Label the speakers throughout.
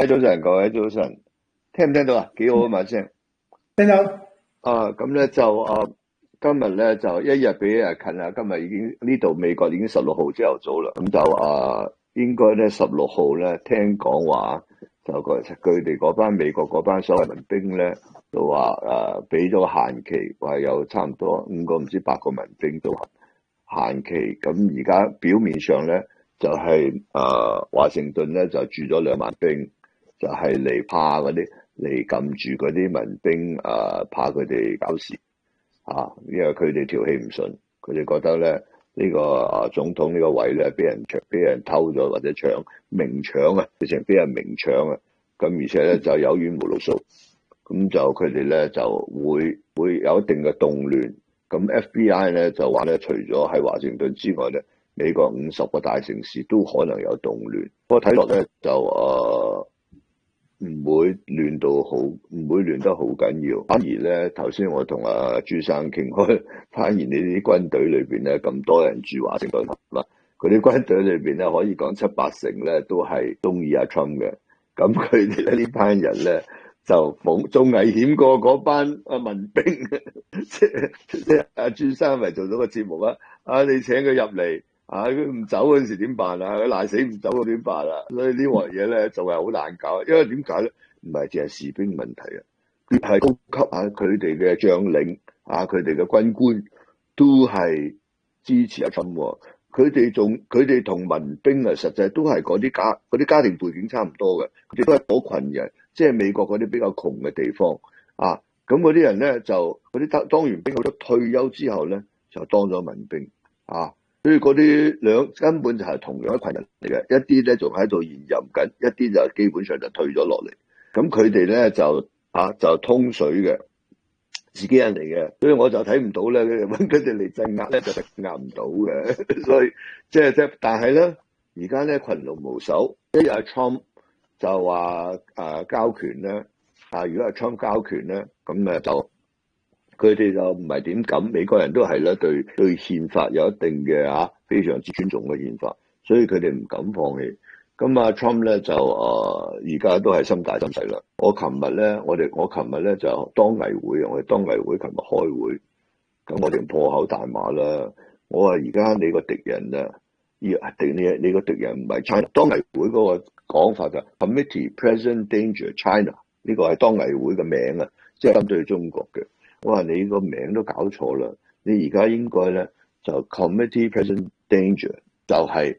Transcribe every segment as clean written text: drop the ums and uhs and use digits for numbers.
Speaker 1: 位早晨，各位早晨，聽唔聽到啊？幾好啊，把聲。
Speaker 2: 聽到
Speaker 1: 咁咧就今日咧就一日比一日近啦。今日已經呢度美國已經16號朝頭早啦。咁就應該咧16號咧聽講話就佢哋嗰班美國嗰班所謂民兵咧就話俾咗限期，話有差唔多5個唔知8個民兵都限期。咁而家表面上咧就係華盛頓咧就駐咗2萬兵，就係嚟怕嗰啲嚟撳住嗰啲民兵怕佢哋搞事因為佢哋條氣唔順，佢哋覺得咧呢個總統呢個位咧俾人偷咗或者明搶啊，直情俾人明搶啊！咁而且咧就有冤無路訴，咁就佢哋咧就會有一定嘅動亂。咁 FBI 咧就話咧，除咗喺華盛頓之外咧，美國50個大城市都可能有動亂。不過睇落咧就唔會亂得好緊要。反而咧頭先我同朱生傾開，反而你啲軍隊裏邊咧咁多人住華盛頓啦，佢啲軍隊裏邊咧可以講7-8成咧都係中意阿 Trump 嘅。咁佢哋咧呢班人咧就仲危險過嗰班民兵。即係朱生咪做咗個節目你請佢入嚟佢唔走嗰陣時點辦佢賴死唔走嗰點辦所以呢鑊嘢咧就係好難搞，因為點解咧？唔係淨係士兵問題佢係高級佢哋嘅將領佢哋嘅軍官都係支持阿 Trump。佢哋同民兵實際都係嗰啲家庭背景差唔多嘅，佢哋都係嗰群人，即係美國嗰啲比較窮嘅地方咁嗰啲人咧就嗰啲當完兵好多退休之後咧就當咗民兵所以嗰啲根本就係同樣一群人嚟嘅，一啲咧仲喺度延任緊，一啲就基本上就退咗落嚟。咁佢哋咧就通水嘅，自己人嚟嘅，所以我就睇唔到咧，揾佢哋嚟鎮壓咧就壓唔到嘅。所以即係，但係咧而家咧群龍無首，一阿 Trump 就話交權咧如果阿 Trump 交權咧，咁就佢哋就唔係點敢，美國人都係咧對憲法有一定嘅非常之尊重嘅憲法，所以佢哋唔敢放棄。咁Trump 咧就而家都係心大心細啦。我琴日咧就當危會，我哋當危會琴日開會，咁我哋破口大罵啦。我話而家你個敵人你個敵人唔係 China， 當危會嗰個講法就 Committee Present Danger China， 呢個係當危會嘅名即係針對中國嘅。我話你個名都搞錯啦，你而家應該咧就 Committee Present Danger 就係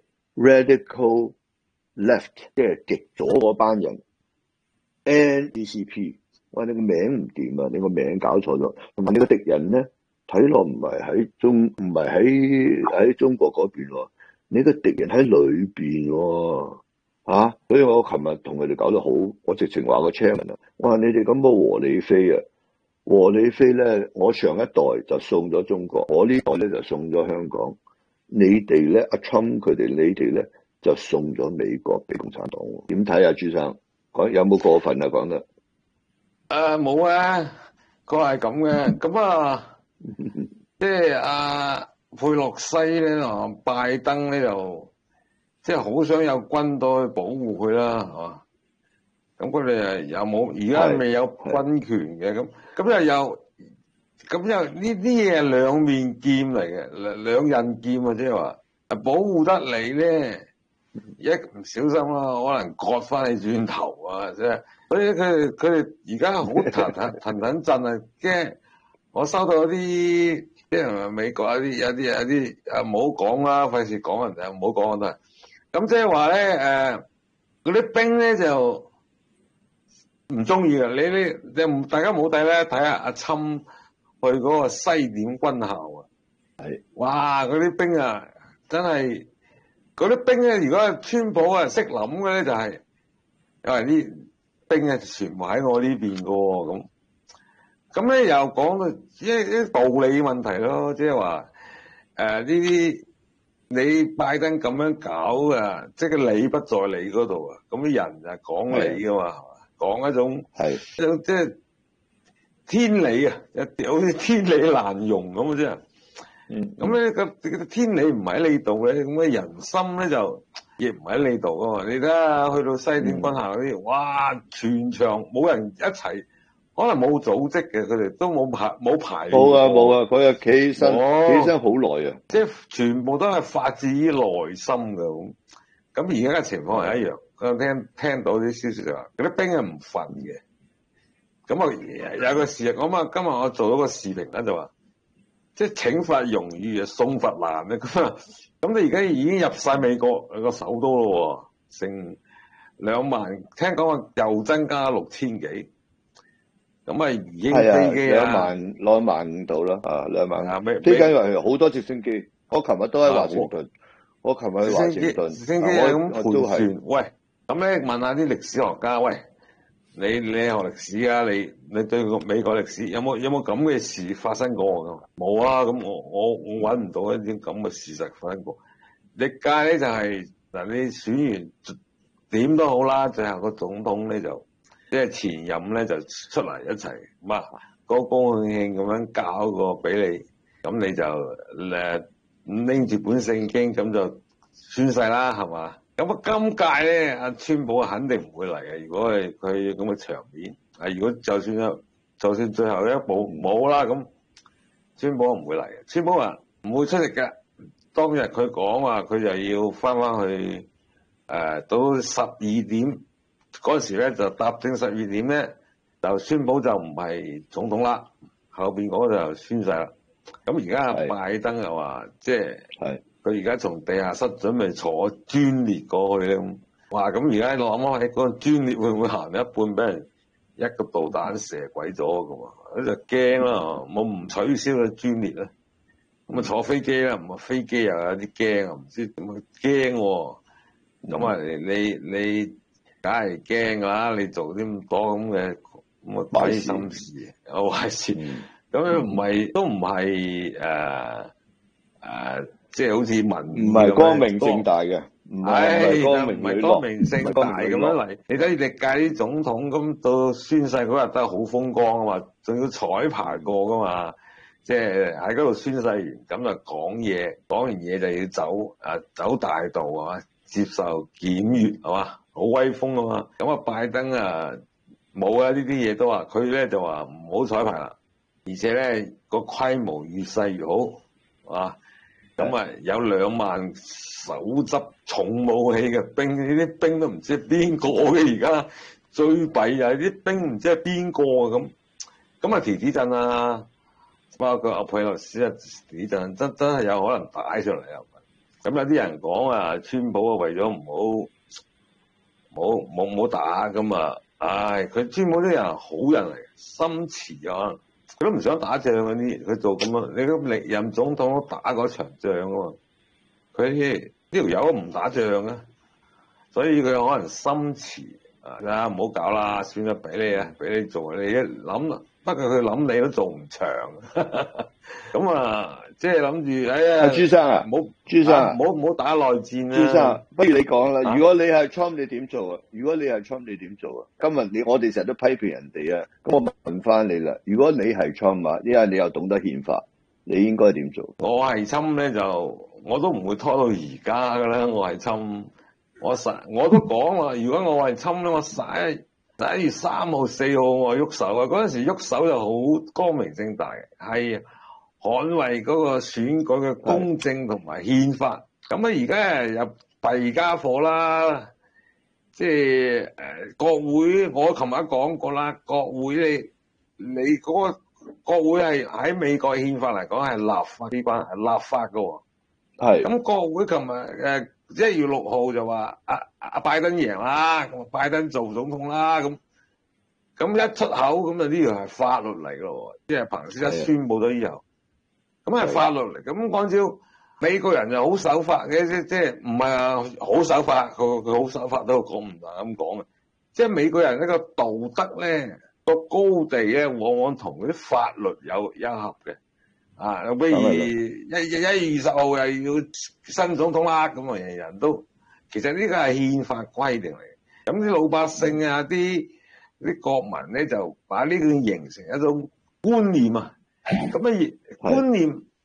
Speaker 1: Radical Left， 即係極左嗰班人 NCP。我話你個名唔掂你個名搞錯咗，同埋你個敵人咧睇落唔係喺中國嗰邊你個敵人喺裏邊所以我琴日同佢哋搞得好，我直情話個 chairman 我話你哋咁嘅和理非和理非咧，我上一代就送咗中國，我呢代咧就送咗香港，你哋咧阿 Trump 佢哋你哋咧就送咗美國俾共產黨。點睇朱生？有冇過分講得？
Speaker 3: 冇佢係咁嘅。咁即係佩洛西咧拜登咧就即係好想有軍隊去保護佢啦，係嘛？咁佢哋又冇，而家未有軍權嘅，咁又呢啲嘢兩面劍嚟嘅，兩刃劍即係話保護得你咧，一唔小心可能割翻你轉頭即係。所以佢哋而家好騰震驚。我收到啲美國有啲唔好講啦，費事講人哋唔好講得。咁即係話咧嗰啲兵咧就唔中意嘅。你大家冇睇咧，睇下阿侵去嗰個西點軍校哇！嗰啲兵真係嗰啲兵咧，如果川普識諗嘅咧，就係因為啲兵全部喺我呢邊嘅喎。咁咧又講到啲道理問題咯，即係話呢啲你拜登咁樣搞即係理不在你嗰度咁啲人就講理噶嘛，講一種即係天理好似天理難容咁咁咧個天理唔喺你度咧，咁嘅人心咧就亦唔喺你度噶嘛。你睇下去到西點軍校嗰啲，哇！全場冇人一齊，可能冇組織嘅，佢哋都冇排練
Speaker 1: 冇啊，佢又企起身好耐啊，
Speaker 3: 即係全部都係發自於內心嘅咁。而家嘅情況係一樣，我聽到啲消息就話，嗰啲兵係唔瞓嘅。咁啊有個事講啊，今日我做咗個視頻咧，就話即係請佛容易啊，送佛難啊。咁你而家已經入晒美國個首都咯，成2萬，聽講話又增加6000幾。咁啊已經飛機啊
Speaker 1: 2萬到啦，2萬。飛機話好多直升機，我琴日都喺華盛頓，
Speaker 3: 直升機係咁盤旋。喂，咁咧問下啲歷史學家，喂。你學歷史啊？你對個美國歷史有冇咁嘅事發生過㗎？冇啊！咁我揾唔到一啲咁嘅事實發生過。歷屆咧就係嗱，你選完點都好啦，最後個總統咧就即係前任咧就出嚟一齊，高高興興咁樣交個俾你，咁你就拎住本聖經咁就宣誓啦，係嘛？咁今屆咧，阿川普肯定唔會嚟嘅。如果係佢咁嘅場面，如果就算最後一步冇啦，咁川普唔會嚟嘅。川普話唔會出席嘅。當日佢講話，佢就要翻去到12點嗰時咧，就踏正12點咧，就川普就唔係總統啦，後邊嗰個就宣誓啦。咁而家拜登又話，即係。佢而家從地下室準備坐專列過去咧，哇！咁而家諗翻起嗰個專列會唔會行一半俾人一個導彈射鬼咗㗎嘛？佢就驚啦，冇唔取消個專列咧，咁啊坐飛機啦，唔係飛機又有啲驚啊，唔知點樣驚喎。咁啊，你梗係驚㗎啦！你做啲咁多咁嘅鬼心事，壞事，咁都唔係即係好似民
Speaker 1: 唔係光明正大嘅，唔係
Speaker 3: 光明正大咁樣嚟。你睇歷屆啲總統咁到宣誓嗰日都係好風光啊嘛，仲要彩排過噶嘛。即係喺嗰度宣誓完咁就講嘢，講完嘢就要走大道啊，接受檢閱係嘛，好威風啊嘛。咁拜登冇啊，呢啲嘢都話佢咧就話唔好彩排啦，而且咧個規模越細越好係嘛。咁有2萬手執重武器嘅兵，呢啲兵都唔知係邊個嘅。而家最弊就係啲兵唔知係邊個咁提子陣啊，包括阿佩洛斯提子陣真係有可能打上嚟啊！咁有啲人講川普為咗唔好打咁佢川普啲人好人嚟，心慈啊！佢都唔想打仗嗰啲，佢做咁樣，你咁歷任總統都打過場仗啊嘛，佢呢條友唔打仗啊，所以佢可能心慈唔好搞啦，算啦，俾你做，你一諗，不過佢諗你都做唔長，咁即係諗住，
Speaker 1: 朱生朱生
Speaker 3: 唔好打內戰啦。
Speaker 1: 朱生，不如你講啦，如果你係 Trump 你點做啊？如果你係 Trump 你點做啊？今日我哋成日都批評人哋啊，咁我問翻你啦，如果你係 Trump 因為你又懂得憲法，你應該點做？
Speaker 3: 我係Trump咧我都唔會拖到而家噶啦，我係Trump，我都講啦，如果我係Trump咧，我11月3號、4號我喐手啊，嗰陣時喐手就好光明正大嘅，係捍衛嗰個選舉嘅公正同埋憲法。咁而家又弊家伙啦，即係國會，我琴日講過啦，國會你嗰個國會係喺美國憲法嚟講係立法機關，係立法㗎喎。係。咁國會琴日1月6號就話阿拜登贏啦，拜登做總統啦，咁一出口咁就呢樣係法律嚟㗎喎，即係彭斯一宣佈咗以後，咁係法律嚟。咁按照美國人就好守法嘅，即係唔係好守法，佢好守法都講唔大咁講嘅。即係美國人呢個道德咧個高地咧，往往同嗰啲法律有一合嘅。比如1月20號又要新總統啦，咁人人都其實呢個係憲法規定嚟嘅。咁啲老百姓啲國民咧就把呢個形成一種觀念啊。咁觀念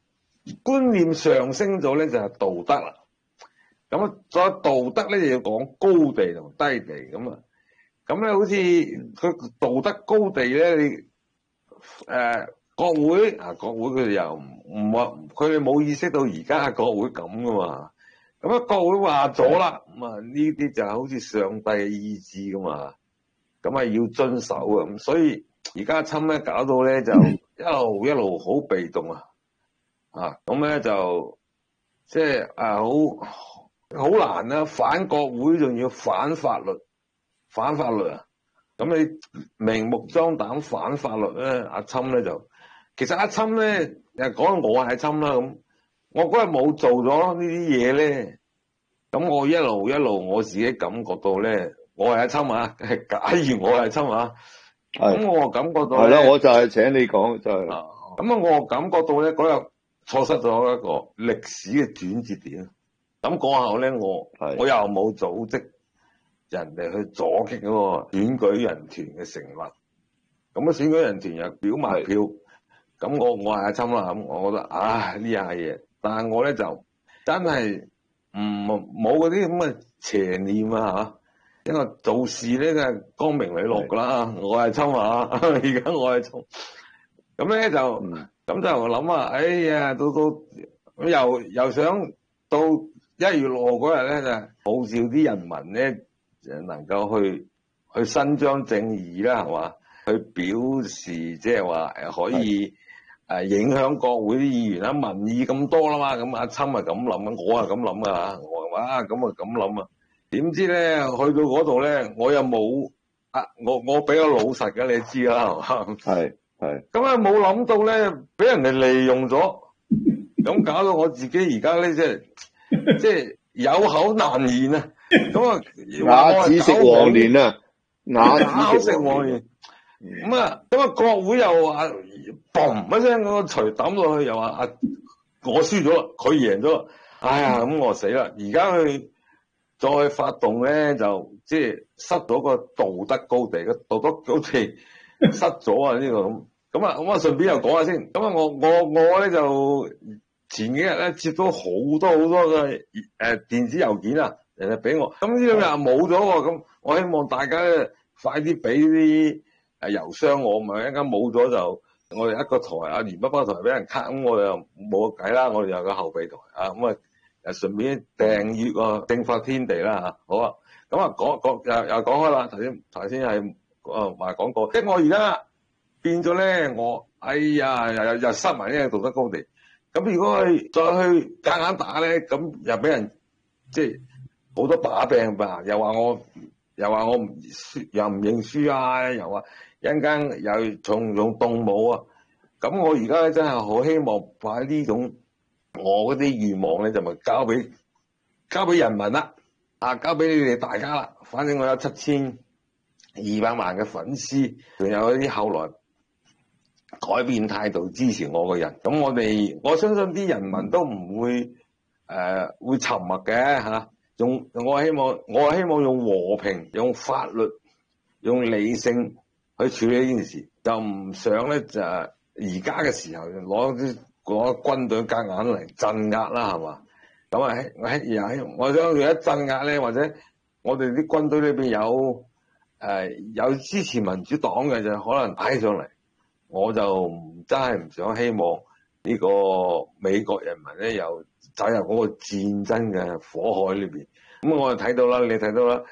Speaker 3: 觀念上升咗咧，就係道德啦。咁啊，再道德咧就要講高地同低地咁啊。咁咧好似佢道德高地咧，你國會佢哋又唔話，佢哋冇意識到而家國會咁噶嘛。咁啊，國會話咗啦，咁啊呢啲就好似上帝嘅意志噶嘛。咁啊要遵守啊。咁所以而家侵咧搞到咧就一路好被動啊。咁咧就即係好難啊！反國會仲要反法律啊！咁你明目張膽反法律咧，阿侵咧就其實阿侵咧又講我係侵啦咁，我嗰日冇做咗呢啲嘢咧，咁我一路我自己感覺到咧，我係阿侵啊！假如我係侵啊，咁我感覺到係
Speaker 1: 啦，我就係請你講就係
Speaker 3: 咁我感覺到咧嗰日錯失咗一個歷史嘅轉折點。咁過後咧，我又冇組織人哋去阻擊嗰個選舉人團嘅成立。咁啊，選舉人團又表埋票，咁我係阿侵啦。咁我覺得呢下嘢，但係我咧就真係冇嗰啲咁嘅邪念啊嚇，因為做事咧就係光明磊落噶啦。我係侵啊，而家我係侵。咁咧就咁就諗啊，哎呀，到又想到1月6號嗰日咧，就號召啲人民咧，就能夠去伸張正義啦，係嘛？去表示即係話可以影響國會啲議員啦，民意咁多啦嘛，咁阿侵係咁諗，我係咁諗啊，我話咁啊咁諗啊，點知咧去到嗰度咧，我又冇我比較老實嘅，你知啦，係嘛？係咁啊，冇諗到咧，俾人哋利用咗，咁搞到我自己而家咧即係有口難言啊！咁啊，
Speaker 1: 啞子食黃連啊，啞子食黃連。
Speaker 3: 咁啊，國會又話嘣一聲嗰個錘抌落去，又話我輸咗啦，佢贏咗啦。哎呀，咁我死啦！而家佢再發動咧，就即係失咗個道德高地，個道德高地失咗啊！呢個咁啊，順便又講下先。咁啊，我咧就前幾日咧接到好多嘅電子郵件啊，人哋俾我。咁呢兩日冇咗喎，咁我希望大家咧快啲俾啲郵箱我，咪一陣間冇咗就我哋一個台原北北台俾人 cut，咁我哋又冇計啦，我哋有個後備台啊，咁啊順便訂閱個正法天地啦嚇，好啊。咁啊又講開啦，頭先係話講過，即係我而家變咗咧，我哎呀又失埋呢個道德高地。咁如果係再去夾硬打咧，咁又俾人即係好多把柄吧，又話我唔輸，又唔認輸啊，又話一陣間又重用動武啊。咁我而家咧真係好希望把呢種我嗰啲願望咧，就咪交俾人民啦，交俾你哋大家啦。反正我有7200萬嘅粉絲，仲有一啲後來改變態度支持我嘅人，咁我相信啲人民都唔會會沉默嘅嚇。我希望用和平、用法律、用理性去處理呢件事，就唔想咧就而家嘅時候攞軍隊夾硬嚟鎮壓啦，係嘛？咁我想佢一鎮壓咧，或者我哋啲軍隊裏邊有支持民主黨嘅，就可能擺上嚟。我就真係唔想希望呢個美國人民咧又走入嗰個戰爭嘅火海裏邊。咁我就睇到啦，你睇到啦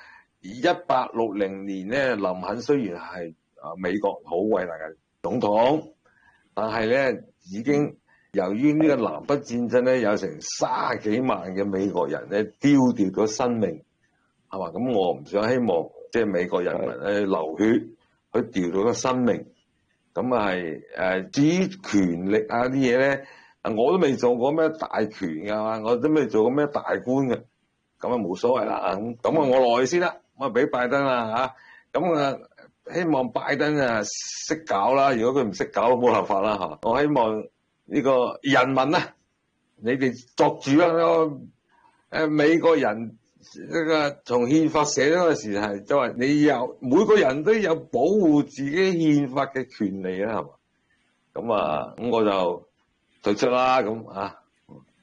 Speaker 3: ，1860年咧，林肯雖然係美國好偉大嘅總統，但係咧已經由於呢個南北戰爭咧，有成30幾萬嘅美國人咧丟掉咗生命，係嘛？咁我唔想希望即係美國人民咧流血去掉到個生命。咁係至於權力啲嘢咧，我都未做過咩大權㗎嘛，我都未做過咩大官嘅，咁冇所謂啦。咁我落去先啦，我俾拜登啦嚇。咁希望拜登識搞啦，如果佢唔識搞，冇辦法啦嚇。我希望呢個人民你哋作主啦，美國人。呢個從憲法寫咗嘅時係，就話你每個人都有保護自己憲法嘅權利啦，係嘛？咁我就退出啦，咁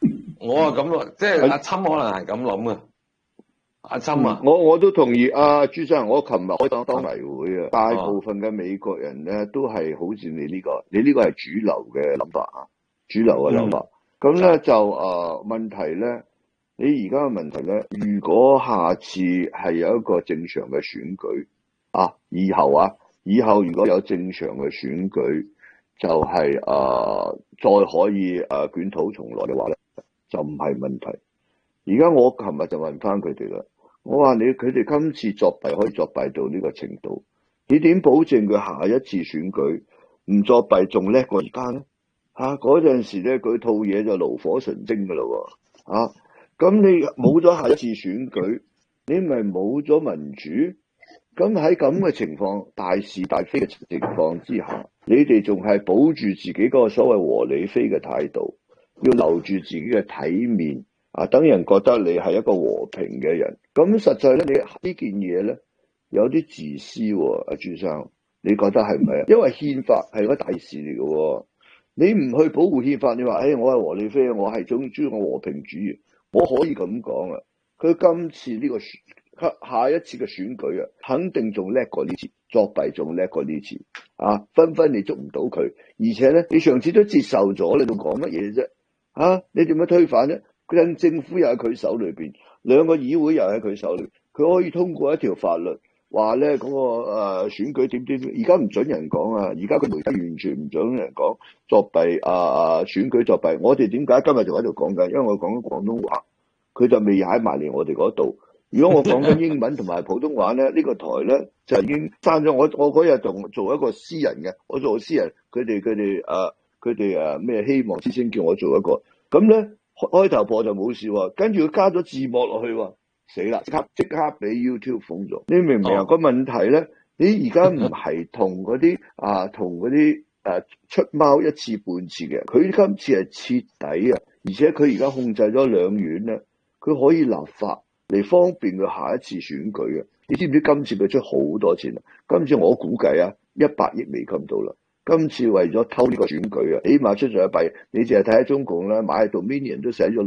Speaker 3: 我啊咁咯，即係阿侵可能係咁諗嘅。阿侵啊，
Speaker 1: 我都同意朱生，我琴日開當例會啊，大部分嘅美國人咧都係好似你呢個，你呢個係主流嘅諗法啊，主流嘅諗法。咁咧就問題咧，你而家嘅問題咧，如果下次係有一個正常嘅選舉以後如果有正常嘅選舉，就係再可以捲土重來嘅話咧，就唔係問題。而家我琴日就問翻佢哋啦，我話佢哋今次作弊可以作弊到呢個程度，你點保證佢下一次選舉唔作弊仲叻過而家咧？嗰陣時咧，佢套嘢就爐火純青噶咯喎，咁你冇咗下一次選舉，你咪冇咗民主。咁喺咁嘅情況，大是大非嘅情況之下，你哋仲係保住自己嗰個所謂和理非嘅態度，要留住自己嘅體面。等人覺得你係一個和平嘅人，咁實際咧，你呢件嘢咧有啲自私喎，朱生，你覺得係咪啊？因為憲法係個大事嚟嘅，你唔去保護憲法，你話我係和理非，我係中意和平主義，我可以咁講啊。佢今次呢個下一次嘅選舉肯定仲叻過呢次，作弊仲叻過呢次，分分你捉唔到佢，而且咧你上次都接受咗，你仲講乜嘢啫？你點樣推翻啫？政府又喺佢手裏邊，兩個議會又喺佢手裏，佢可以通過一條法律，話咧嗰個選舉點點點，而家唔准人講啊！而家個媒體完全唔准人講作弊選舉作弊。我哋點解今日就喺度講緊？因為我講緊廣東話，佢就未踩埋嚟我哋嗰度。如果我講緊英文同埋普通話咧，呢個台咧就已經刪咗。我嗰日仲做一個私人嘅，我做私人，佢哋咩希望之星叫我做一個，咁咧。開頭播就冇事喎，跟住佢加咗字幕落去喎，死啦！即刻俾 YouTube 封咗。你明唔明啊？個問題咧，你而家唔係同嗰啲出貓一次半次嘅，佢今次係徹底啊！而且佢而家控制咗兩院咧，佢可以立法嚟方便佢下一次選舉啊！你知唔知今次佢出好多錢啊？今次我估計100億美金到啦。今次為咗偷呢個選舉起碼出咗100億，你淨係睇下中共咧買 Dominion 都寫咗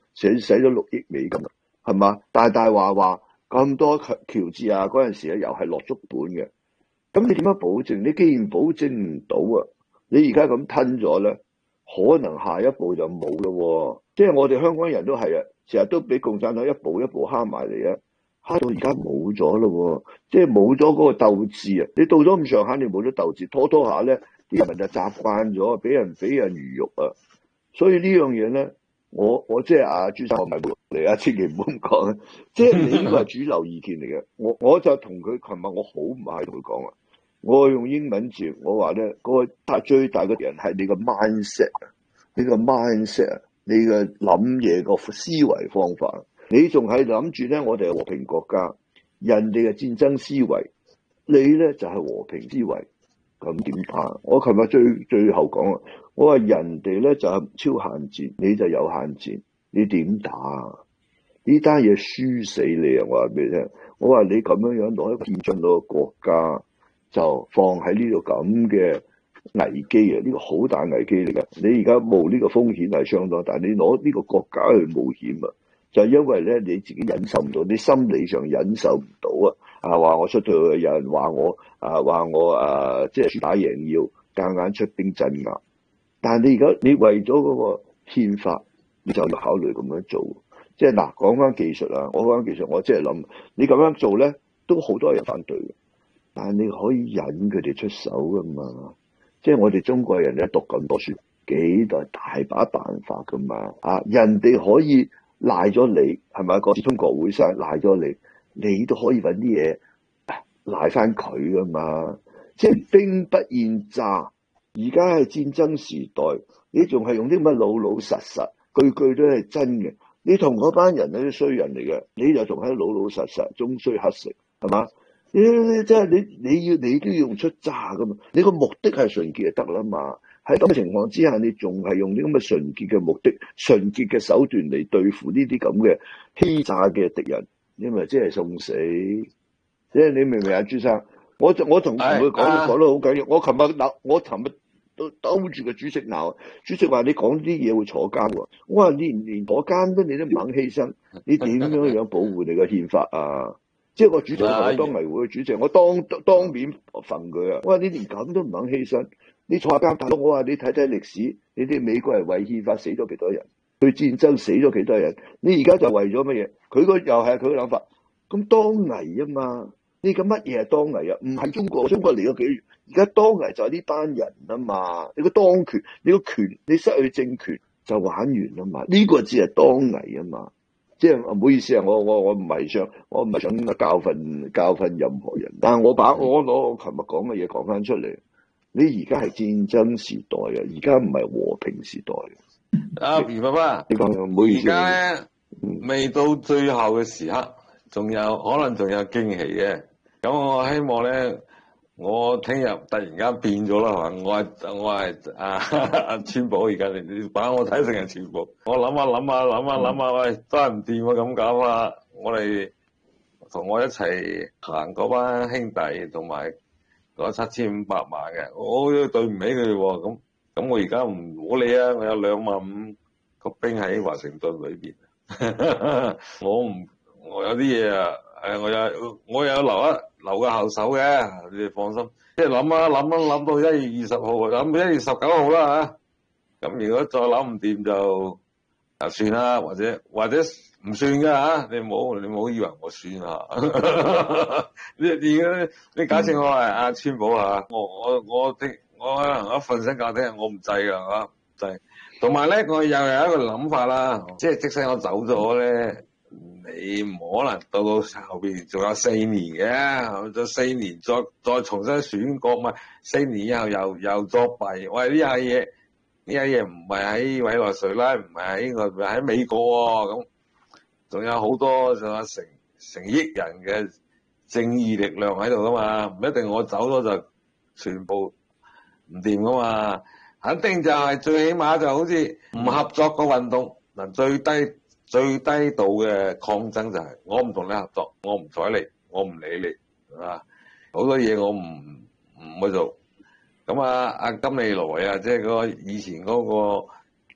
Speaker 1: 6億美金啦，係嘛？大話咁多喬治嗰陣時咧又係落足本嘅，咁你點樣保證？你既然保證唔到你而家咁吞咗咧，可能下一步就冇咯。即係我哋香港人都係成日都俾共產黨一步一步蝦埋嚟蝦到而家冇咗咯，即係冇咗嗰個鬥志你到咗咁上下，你冇咗鬥志，拖下咧，啲人民就習慣咗俾人魚肉所以呢樣嘢咧，我即係朱生，我唔係冇嚟千祈唔好咁講即係你呢個係主流意見嚟嘅。我就同佢琴日我好唔係同佢講我用英文字，我話咧嗰個最大嘅人係你個 mindset， 你個 mindset， 你嘅諗嘢個思維方法。你仲係諗住咧，我哋係和平國家，人哋嘅戰爭思維，你咧就係和平思維，咁點打？我琴日最後講我話人哋咧就係超限戰，你就有限戰，你點打？呢單嘢輸死你啊！我話俾你聽，我話你咁樣攞一個戰爭到個國家，就放喺呢度咁嘅危機呢個好大危機嚟嘅。你而家冒呢個風險係相當大，你攞呢個國家去冒險就因為咧你自己忍受唔到，你心理上忍受唔到話我出去有人話我即係打贏要夾硬出兵鎮壓，但係你而家你為咗嗰個憲法，你就要考慮咁樣做，即係講翻技術我講技術，我即係諗你咁樣做咧，都好多人反對嘅，但係你可以引佢哋出手噶嘛，即係我哋中國人咧讀咁多書，幾代大把辦法噶嘛，人哋可以。賴咗你係咪？嗰次中國會上賴咗你，你都可以揾啲嘢賴翻佢噶嘛？即係兵不厭詐，而家係戰爭時代，你仲係用啲乜老實，句句都係真嘅。你同嗰班人係啲衰人嚟嘅，你就仲喺老實，終須乞食，係嘛？你即係你都要用出詐噶嘛？你個目的係純潔就得啦嘛。喺咁嘅情況之下，你仲係用啲咁嘅純潔嘅目的、純潔嘅手段嚟對付呢啲咁嘅欺詐嘅敵人，你咪即係送死。即係你明唔明啊，朱生？我同佢講得好緊要。我琴日都兜住個主席鬧，主席話你講啲嘢會坐監喎。我話你連坐監你都唔肯犧牲，你點樣保護你個憲法啊？即係個主席同我當維會嘅主席，我當面憤佢啊！我話你連咁都唔肯犧牲，你坐下監大佬，我話你睇睇歷史，你哋美國人為憲法死咗幾多人，對戰爭死咗幾多人，你而家就為咗乜嘢？佢個又係佢嘅諗法，咁當危啊嘛！你咁乜嘢係當危啊？唔係中國嚟咗幾月，而家當危就係呢班人啊嘛！你個當權，你個權，你失去政權就玩完啦嘛！呢個只係當危啊嘛！即係唔好意思啊，我唔係想教訓任何人，但係我攞我琴日講嘅嘢講翻出嚟，你而家係戰爭時代啊，而家唔係和平時代。
Speaker 3: 余爸爸，
Speaker 1: 你講唔好意思，
Speaker 3: 而家咧未到最後嘅時刻，可能仲有驚喜嘅。咁我希望咧，我聽日突然間變咗啦，係嘛？我係阿川寶，而家你把我睇成係川寶。我諗下，喂，真係唔掂啊！咁搞啊！我哋同我一齊行嗰班兄弟同埋嗰7500萬嘅，我都對唔起佢哋喎。咁我而家唔好理啊！我有25000個兵喺華盛頓裏邊，我有啲嘢啊！我有留個後手嘅，你哋放心。即係諗到1月20號，諗1月19號啦嚇。咁如果再諗唔掂就算啦，或者唔算㗎嚇。你唔好以為我算啊。你假設我係阿川寶嚇，我一瞓醒覺聽，我唔制㗎嚇，唔制。同埋咧，我又有一個諗法啦，即使我走咗咧。你唔可能到後邊仲有4年嘅，咗4年再重新選國咪4年以後又作弊。喂，呢下嘢唔係喺委內瑞拉，唔係喺美國喎。咁仲有好多仲有成億人嘅正義力量喺度噶嘛，唔一定我走咗就全部唔掂噶嘛。肯定就係最起碼就好似唔合作個運動嗱，最低度嘅抗爭就係我唔同你合作，我唔睬你，我唔理你，係嘛？好多嘢我唔去做。咁阿金利來啊，即係嗰個以前嗰個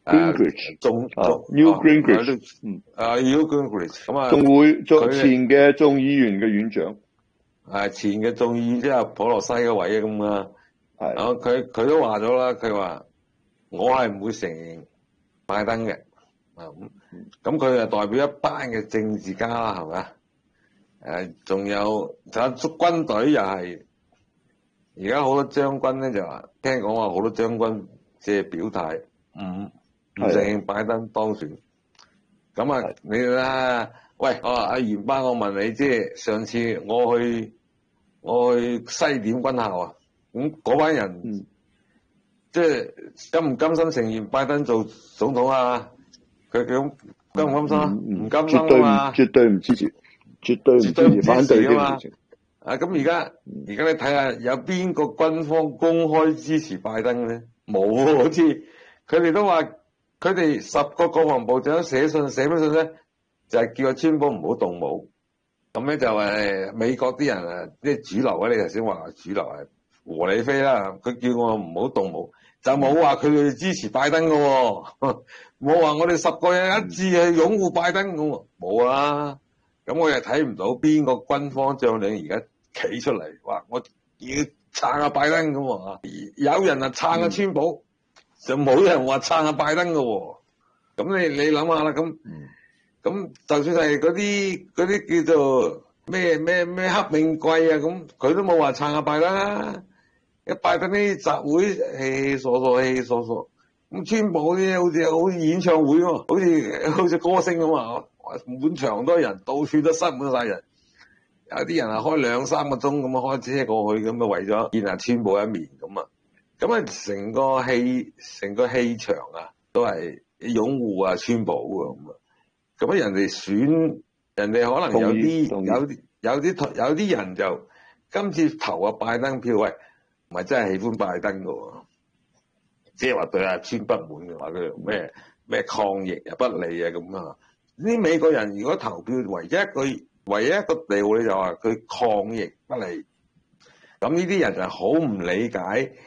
Speaker 1: New Gingrich，
Speaker 3: New Gingrich， 咁啊，
Speaker 1: 前嘅眾議員嘅院長，
Speaker 3: 前嘅眾議院即係普羅西嗰位咁啊。佢都話咗啦，佢話我係唔會承認拜登嘅。咁佢就代表一班嘅政治家啦，係咪？仲有軍隊又係，而家好多將軍咧就話，聽講話好多將軍即係表態唔承認拜登當選。咁啊，你啦，喂，阿袁班，我問你，即係上次我去西點軍校啊，咁嗰班人即係甘唔甘心承認拜登做總統啊？佢咁甘唔甘心？唔甘心啊嘛！
Speaker 1: 絕對唔支持，絕對唔支持，反對嘅事情。
Speaker 3: 咁而家你睇下有邊個軍方公開支持拜登咧？冇喎，好似佢哋都話，佢哋10個國防部長寫乜信咧？就係叫阿川普唔好動武。咁咧就係美國啲人啊，即係主流啊！你頭先話主流係和理非啦，佢叫我唔好動武。就冇話佢哋支持拜登嘅喎，冇話我哋10個人一致去擁護拜登咁，冇啊！咁我又睇唔到邊個軍方將領而家企出嚟話我要撐下拜登咁啊！有人啊撐下川普，就冇人話撐下拜登嘅喎。咁你諗下啦，咁就算係嗰啲叫做咩黑命貴啊，咁佢都冇話撐下拜登啊。一拜登啲集會氣傻，咁川普啲好似演唱會喎，好似歌星咁啊，滿場都人，到處都塞滿晒人。有啲人係開2-3個鐘咁開車過去，咁為咗見下川普一面咁啊。咁啊，成個氣場啊，都係擁護啊川普咁啊。咁人哋選，人哋可能有啲人就今次投啊拜登票，喂。唔係真係喜歡拜登嘅喎，即係話對阿川不滿嘅話，佢咩抗疫啊不利啊咁啊！啲美國人如果投票唯一一個理由就話佢抗疫不利，咁呢啲人就好唔理解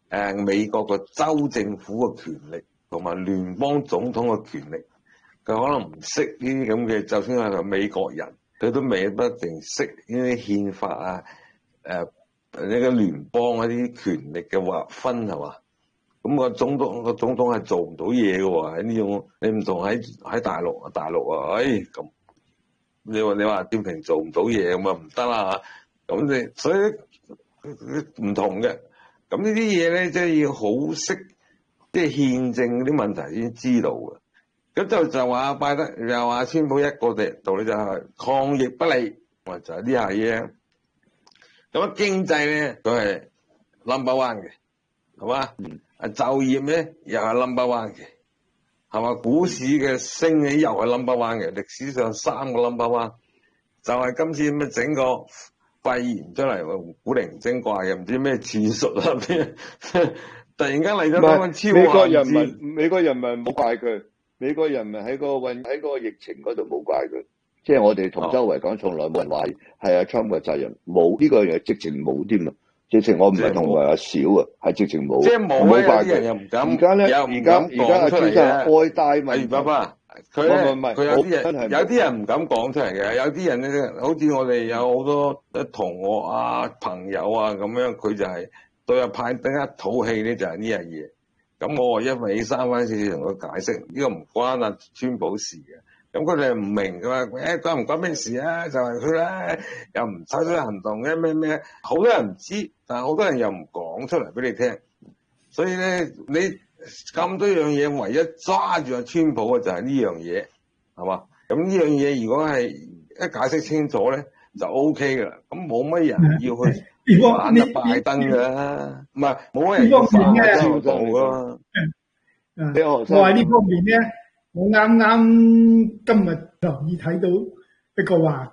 Speaker 3: 美國個州政府嘅權力同埋聯邦總統嘅權力，佢可能唔識呢啲咁嘅，就算係個美國人，佢都未不一定識呢啲憲法啊，呢個聯邦嗰啲權力嘅劃分係嘛？咁個總統係做唔到嘢嘅喎，喺呢種你唔同喺大陸啊，咁你話習近平做唔到嘢咁啊唔得啦，咁你所以唔同嘅。咁呢啲嘢咧，即係要好識，即係憲政嗰啲問題先知道嘅。咁就話拜登又話川普一個道理就係抗疫不利，就係呢下嘢。咁經濟咧，佢係 number one 嘅，係嘛？就業咧又係 number one 嘅，係嘛？股市嘅升起又係 number one 嘅，歷史上3個 number one，就係今次咁整個肺炎出嚟，古靈精怪嘅，唔知咩戰術啊，突然間嚟咗咁嘅超
Speaker 1: 美國人民冇怪佢，美國人民喺個疫情嗰度冇怪佢，即係我哋同周圍講，從來冇人話係阿 Trump 嘅責任，冇呢個嘢直情冇添啊！直情我唔係同佢話少啊，係直情冇，
Speaker 3: 即係冇怪佢。又唔敢，而家咧，而家阿朱生
Speaker 1: 愛戴民，
Speaker 3: 爸爸，佢有啲人唔敢講出嚟嘅，有啲人咧，好似我哋有好多同學啊、朋友啊咁樣，佢就係對阿拜登一肚氣咧，就係呢樣嘢。咁我一味三番四次同佢解釋，呢個唔關阿川普事嘅。咁佢哋唔明㗎嘛？關唔關咩事啊？就係佢啦，又唔採取行動嘅咩？好多人唔知，但係好多人又唔講出嚟俾你聽。所以咧，你咁多樣嘢，唯一揸住阿川普嘅就係呢樣嘢，係嘛？咁呢樣嘢如果係一解釋清楚咧，就 OK 㗎啦。咁冇乜人要去反阿拜登㗎，唔係冇乜人要反阿川普㗎。
Speaker 2: 我喺呢方面咧。我啱啱今日留意睇到一個話，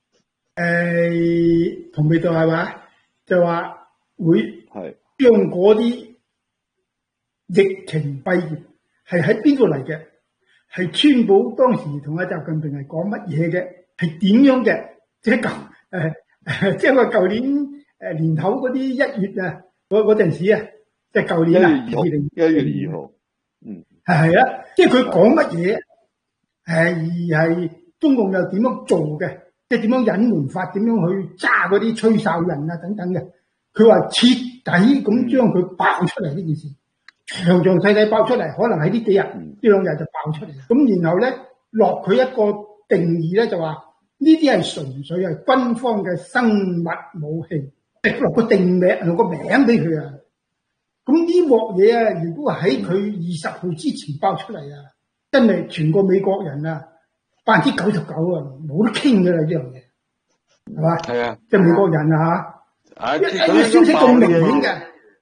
Speaker 2: 同美度係嘛，就話會將嗰啲疫情肺炎係喺邊度嚟嘅，係川普當時同阿習近平係講乜嘢嘅，係點樣嘅，即係即係話舊年年頭嗰啲1月啊，嗰陣時啊，即係舊年啊
Speaker 1: 1月2號。
Speaker 2: 係啊，即係佢講乜嘢，係中共又點樣做嘅，即係點樣隱瞞法，點樣去揸嗰啲吹哨人啊等等嘅。佢話徹底咁將佢爆出嚟呢件事，詳詳細細爆出嚟，可能喺呢幾日呢2日就爆出嚟。咁然後咧落佢一個定義咧，就話呢啲係純粹係軍方嘅生物武器，落個定名，落個名俾佢啊。咁呢鑊嘢啊，如果喺佢20號之前爆出嚟啊，真係全個美國人啊，99%啊，冇得傾㗎啦呢樣嘢，係嘛？係啊，即係美國人啊嚇，一消息咁明顯嘅，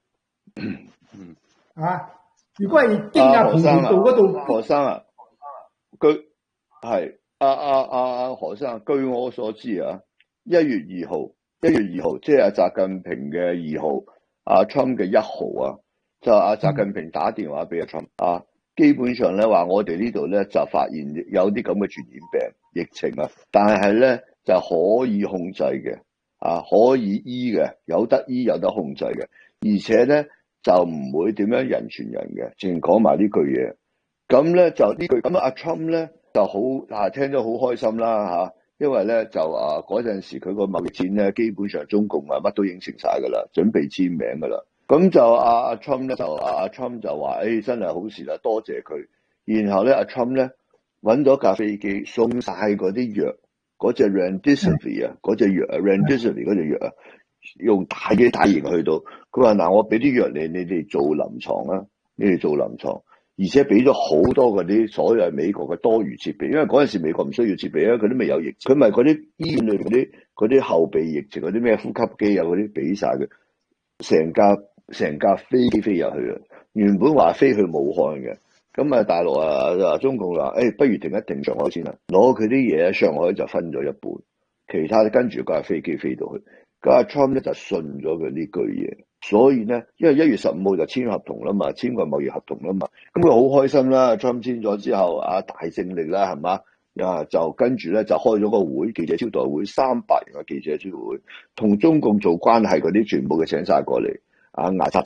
Speaker 2: 如果係經阿彭傳道嗰度，
Speaker 1: 何生啊，佢係何生，據我所知啊，1月2號，即係阿習近平嘅2號。阿 Trump 嘅1號啊，就阿習近平打電話俾阿 Trump 啊，基本上咧話我哋呢度咧就發現有啲咁嘅傳染病疫情啊，但係咧就可以控制嘅，可以醫嘅，有得醫有得控制嘅，而且咧就唔會點樣人傳人嘅，淨講埋呢句嘢。咁咧就呢句咁阿 Trump 咧就好聽咗好開心啦因為咧就嗰陣時佢個貿易戰咧，基本上中共乜都應承晒噶啦，準備簽名噶啦。咁就阿 Trump 咧就阿 Trump 就話，真係好事啦，多謝佢。然後咧阿 Trump 咧揾咗架飛機送晒嗰啲藥，嗰隻 Remdesivir 啊，嗰隻藥 Remdesivir 嗰隻藥啊，用大型去到。佢話嗱，我俾啲藥你哋做臨床啊，你哋做臨床。而且俾咗好多嗰啲所有美國嘅多餘設備，因為嗰陣時美國唔需要設備啊，佢都未有疫情，佢咪嗰啲醫院裏邊嗰啲後備疫情嗰啲咩呼吸機啊嗰啲俾晒佢，成架飛機飛入去啊！原本話飛去武漢嘅，咁大陸中共話不如停一停上海先啦，攞佢啲嘢喺上海就分咗一半，其他跟住架飛機飛到去，咁阿 Trump 咧就信咗佢呢句嘢。所以咧，因為1月15號就簽合同啦嘛，簽個貿易合同啦嘛，咁佢好開心啦。Trump 簽咗之後，大勝利啦，係嘛？就跟住咧就開咗個會，記者招待會，300人嘅記者招待會，同中共做關係嗰啲全部嘅請晒過嚟，牙擦擦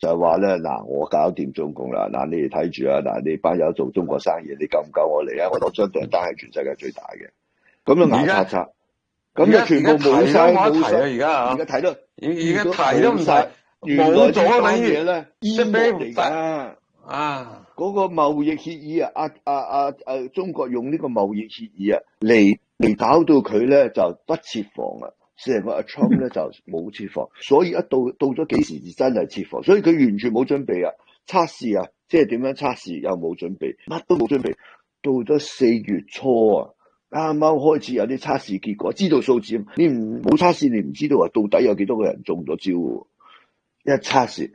Speaker 1: 就係話咧，嗱，我搞掂中共啦，嗱，你哋睇住啊，嗱，你班友做中國生意，你夠唔夠我嚟啊？我攞張訂單係全世界最大嘅，咁樣牙擦擦，咁就全部冇晒冇晒，而家睇到，
Speaker 3: 而家提都唔提，
Speaker 1: 冇咗
Speaker 3: 等於
Speaker 1: 嘢咧，煙幕嚟㗎。
Speaker 3: 啊！
Speaker 1: 嗰個貿易協議啊，中國用呢個貿易協議啊，嚟搞到佢咧就不設防啊，成個阿 Trump 咧就冇設防，所以一到咗幾時真係設防，所以佢完全冇準備啊，測試啊，即係點樣測試又冇準備，乜都冇準備，到咗4月初啊，啱啱開始有啲測試結果，知道數字，你冇測試你唔知道啊，到底有幾多個人中咗招喎。一測試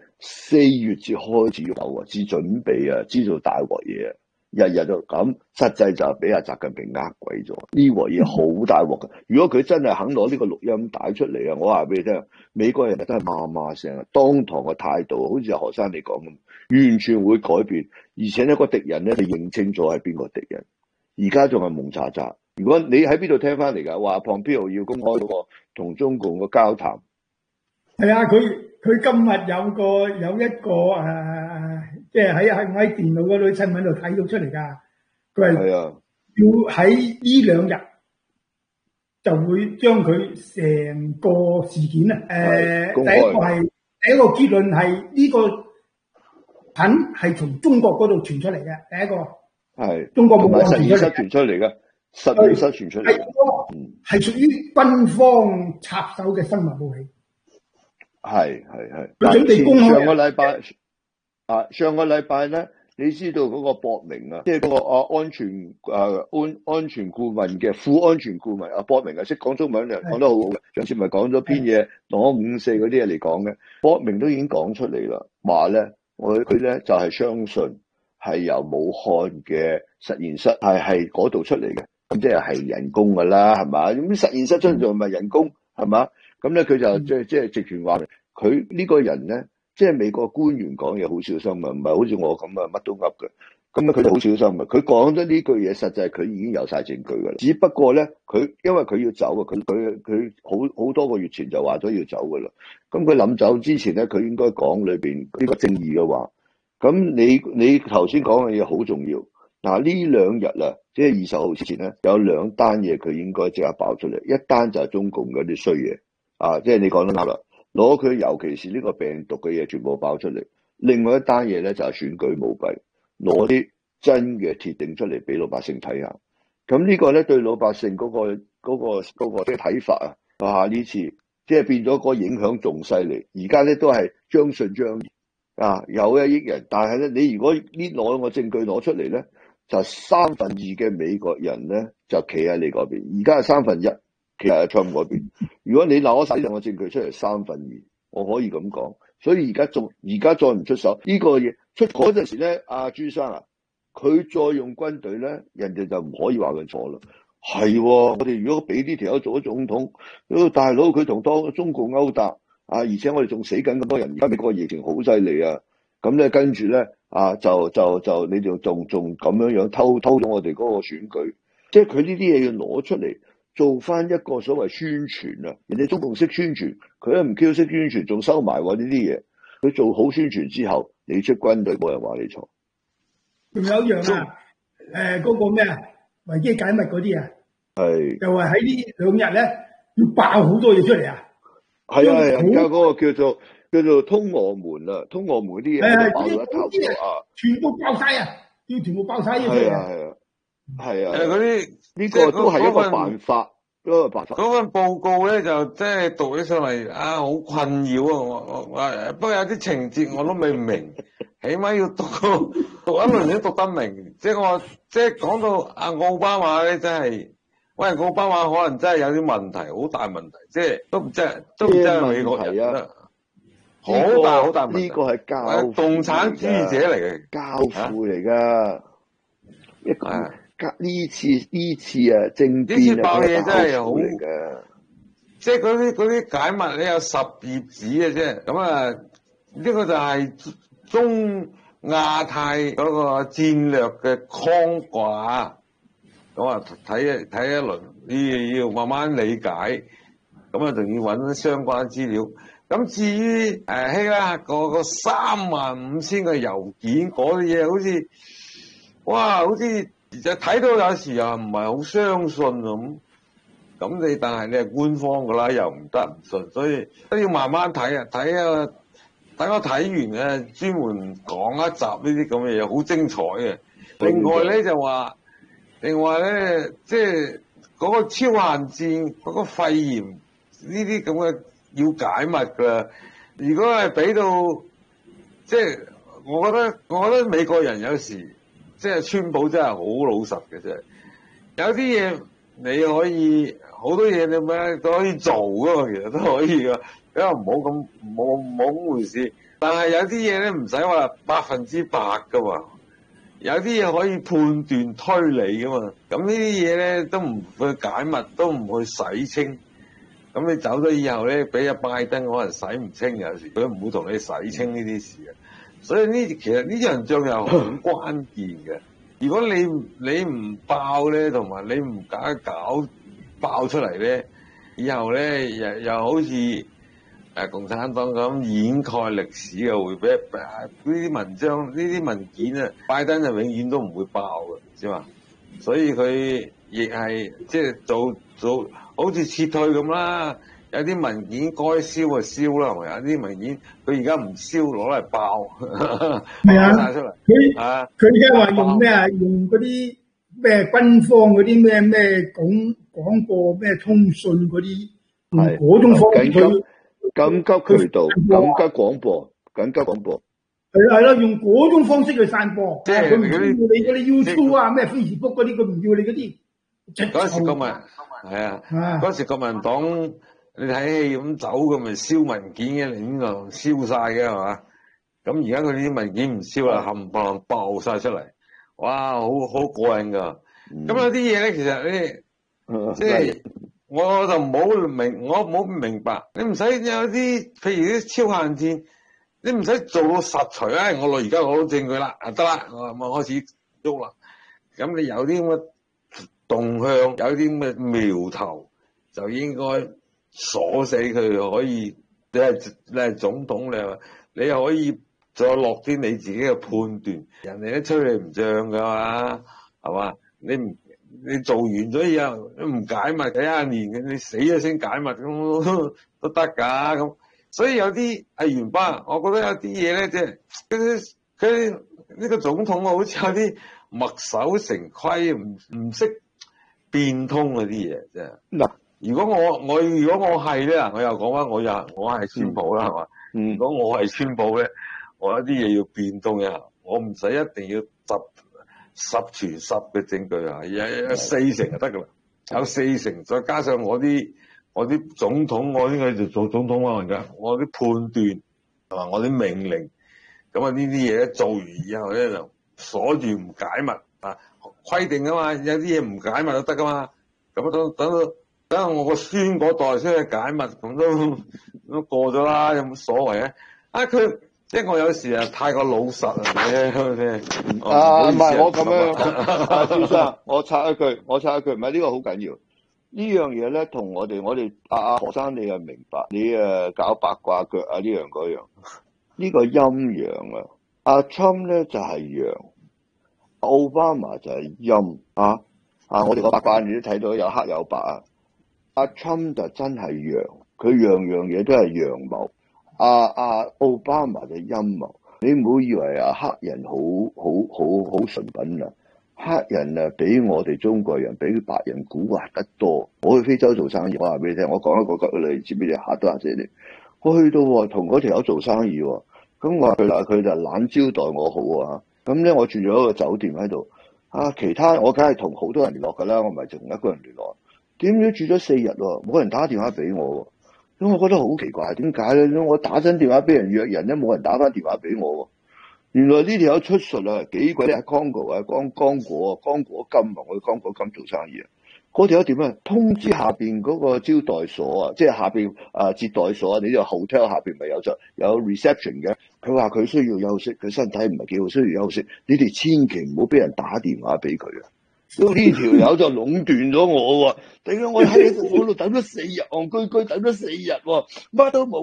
Speaker 1: 4月至開始有啊，至準備啊，知道大鑊嘢啊，日日都咁，實際就俾阿習近平呃鬼咗，呢鑊嘢好大鑊嘅。如果佢真係肯攞呢個錄音帶出嚟啊，我話俾你聽，美國人真係罵罵聲啊，當堂嘅態度，好似何生你講咁，完全會改變，而且呢個敵人咧，你認清楚係邊個敵人，而家仲係蒙查查。如果你喺邊度聽翻嚟㗎？話 Pompeo 要公開嗰個同中共嘅交談，
Speaker 2: 係啊，佢今日有一個即係喺電腦嗰度新聞度睇到出嚟㗎。佢係要喺呢2日就會將佢成個事件啊，第一個結論係呢個菌係從中國嗰度傳出嚟嘅，第一個係中國冇
Speaker 1: 實驗室傳出嚟嘅，實驗室傳出嚟嘅，
Speaker 2: 係屬於軍方插手嘅生物武器。
Speaker 1: 係。
Speaker 2: 佢準備公開
Speaker 1: 上個禮拜咧，你知道嗰個博明啊，即係嗰個安全顧問嘅副安全顧問啊，博明啊，識講中文嘅，講得好好嘅。上次咪講咗篇嘢攞5、4嗰啲嘢嚟講嘅，博明都已經講出嚟啦，話咧佢咧就係相信係由武漢嘅實驗室係嗰度出嚟嘅，咁即係人工噶啦，係嘛？咁實驗室出嚟咪人工係嘛？咁咧佢就即係直傳話佢呢個人咧。即係美國官員講嘢好小心啊，唔係好似我咁啊乜都噏嘅。咁咧佢就好小心啊。佢講咗呢句嘢，實際佢已經有晒證據㗎啦。只不過咧，因為佢要走啊，佢好多個月前就話咗要走㗎啦。咁佢臨走之前咧，佢應該講裏邊呢個正義嘅話。咁你頭先講嘅嘢好重要。嗱呢2日啊，即係20號之前咧，有2單嘢佢應該即刻爆出嚟。一單就係中共嗰啲衰嘢啊，即係你講得啱啦。攞佢尤其是呢個病毒嘅嘢全部爆出嚟，另外一單嘢咧就係選舉舞弊，攞啲真嘅鐵定出嚟俾老百姓睇下。咁呢個咧對老百姓嗰個即係睇法啊，呢次即係變咗個影響仲犀利。而家咧都係將信將疑啊，有1億人，但係咧你如果攞個證據攞出嚟咧，就2/3嘅美國人咧就企喺你嗰邊，而家係1/3。其實係 Trump 嗰邊，如果你攞晒呢2個證據出嚟2/3，我可以咁講。所以而家再唔出手呢個嘢出嗰陣時咧，阿朱生啊，佢再用軍隊咧，人哋就唔可以話佢錯啦。係，我哋如果俾呢條友做咗總統，大佬佢同中共勾搭啊，而且我哋仲死緊咁多人，而家美國疫情好犀利啊，咁咧跟住咧就你就仲咁樣偷咗我哋嗰個選舉，即係佢呢啲嘢要攞出嚟。做翻一個所謂宣傳啊，人哋中共識宣傳，佢都唔 Q 識宣傳，仲收埋呢啲嘢。佢做好宣傳之後，你出軍隊冇人話你錯。
Speaker 2: 仲有一樣啊，嗰個咩啊，維基解密嗰啲啊，係又係喺呢2日咧要爆好多嘢出嚟啊。
Speaker 1: 係啊，而家嗰個叫做通俄門啊，通俄門嗰啲嘢爆咗一頭啊，
Speaker 2: 全部爆晒啊，要全部爆晒嘢出嚟。
Speaker 1: 係啊，
Speaker 3: 嗰啲
Speaker 1: 呢個都係一個辦法，嗰
Speaker 3: 份報告咧就即係讀起上嚟啊，好困擾啊！我不過有啲情節我都未明，起碼要讀一輪先讀得明。即係我即係講到奧巴馬咧，真係喂奧巴馬可能真係有啲問題，好大問題，即係都唔真係美國人啊，好大問題。
Speaker 1: 呢個係教
Speaker 3: 共產主義者嚟嘅，
Speaker 1: 教父嚟噶一個。呢次啊，政變
Speaker 3: 爆嘢真係好
Speaker 1: 嚟嘅，
Speaker 3: 即係嗰啲解密咧有10頁紙嘅啫。咁啊，呢個就係中亞太嗰個戰略嘅框架。咁啊，睇一輪，要慢慢理解。咁啊，仲要揾相關資料。 咁至於希拉克個35000個郵件嗰啲嘢，好似哇，好似就睇到有時又唔係好相信咁。咁但係你係官方噶啦，又唔得唔信，所以都要慢慢睇啊！等我睇完咧，專門講一集呢啲咁嘅嘢，好精彩嘅。另外咧即係嗰個超限戰嗰個肺炎呢啲咁嘅要解密㗎。如果係俾到即係，我覺得美國人有時即係川普真係好老實嘅啫。有啲嘢你可以好多嘢你咩都可以做㗎嘛，其實都可以㗎，因為唔好咁冇咁回事。但係有啲嘢咧唔使話100%㗎嘛，有啲嘢可以判斷推理㗎嘛。咁呢啲嘢咧都唔去解密，都唔去洗清。咁你走咗以後咧，俾阿拜登可能洗唔清，有時佢都唔會同你洗清呢啲事嘅。所以其實呢場仗又好關鍵嘅。如果你唔爆咧，同埋你唔搞爆出嚟咧，以後咧又好似共產黨咁掩蓋歷史嘅，會俾呢啲文章、呢啲文件啊，拜登就永遠都唔會爆嘅，知嘛？所以佢亦係即係做好似撤退咁啦。有啲文件該燒就燒啦，係咪？有啲文件佢而家唔燒，攞嚟爆，
Speaker 2: 係
Speaker 3: 晒出嚟。
Speaker 2: 佢而家話用咩啊？用嗰啲咩軍方嗰啲咩廣播咩通訊嗰啲，用嗰種方式去
Speaker 1: 緊急渠道、緊急廣播。
Speaker 2: 係咯，用嗰種方式去散播。
Speaker 3: 即係
Speaker 2: 佢唔要你嗰啲 YouTube 啊、咩 Facebook 嗰啲，佢唔要你嗰啲。
Speaker 3: 嗰時嗰時國民黨。你睇戲咁走，咁咪燒文件嘅，連呢度燒晒嘅係嘛？咁而家佢啲文件唔燒啦，冚唪唥爆晒出嚟，哇，好過癮噶！咁有啲嘢咧，其實你即係我就唔好明白，你唔使有啲，譬如啲超限戰，你唔使做到實錘啊！我而家攞到證據啦，得啦，我開始喐啦。咁你有啲咁嘅動向，有啲咁嘅苗頭，就應該鎖死佢，可以你係總統，你又可以再落啲你自己嘅判斷。人哋都吹你唔脹噶嘛，係嘛？你做完咗以後都唔解密，幾廿年嘅，你死咗先解密咁都得噶咁。所以有啲係元巴，我覺得有啲嘢咧，即係佢呢個總統好似有啲墨守成規，唔識變通嗰啲嘢啫。嗱。如果我係咧，我又講翻，我係川普啦，係嘛？如果我係川普咧，我有啲嘢要變動一下，我唔使一定要十全十嘅證據啊，有4成就得噶啦，有4成，再加上我啲總統，我應該就做總統啊，而家我啲判斷同埋我啲命令，咁啊呢啲嘢咧做完以後咧就鎖住唔解密啊，規定噶嘛，有啲嘢唔解密都得噶嘛，咁等我個孫嗰代先去解密，咁都過咗啦，有冇所謂啊？佢即係我有時太過老實啊，
Speaker 1: 唔係我咁樣，先生，我插一句，唔係呢個好緊要。呢樣嘢咧，同我哋何生你又明白，你搞八卦腳啊呢樣嗰樣，呢個陰陽啊，阿侵咧就係陽，奧巴馬就係陰啊！我哋個八卦你都睇到有黑有白啊。阿侵就真係陽，佢樣嘢都係陽謀。奧巴馬就陰謀。你唔好以為黑人好純品啊，黑人比我哋中國人比白人蠱惑得多。我去非洲做生意，我話俾你聽，我講一個例子俾你嚇多下先。我去到同嗰條友做生意，咁我話佢就懶招待我好啊。咁咧我住咗一個酒店喺度，其他我梗係同好多人聯絡噶啦，我唔係淨一個人聯絡。點知住咗4日喎，冇人打電話俾我喎，咁我覺得好奇怪，點解咧？我打親電話俾人約人咧，冇人打翻電話俾我喎。原來呢條友出術啊，幾鬼啊，Congo啊，剛果金啊，我去剛果金做生意啊。嗰條友點啊？通知下邊嗰個招待所啊，即係下邊接待所啊，你呢個 hotel 下邊咪有 reception 嘅。佢話佢需要休息，佢身體唔係幾好，需要休息。你哋千祈唔好俾人打電話俾佢啊！呢條友就壟斷咗我喎，頂咗我喺嗰度等咗4日，戇居居等咗4日喎，乜都冇啊！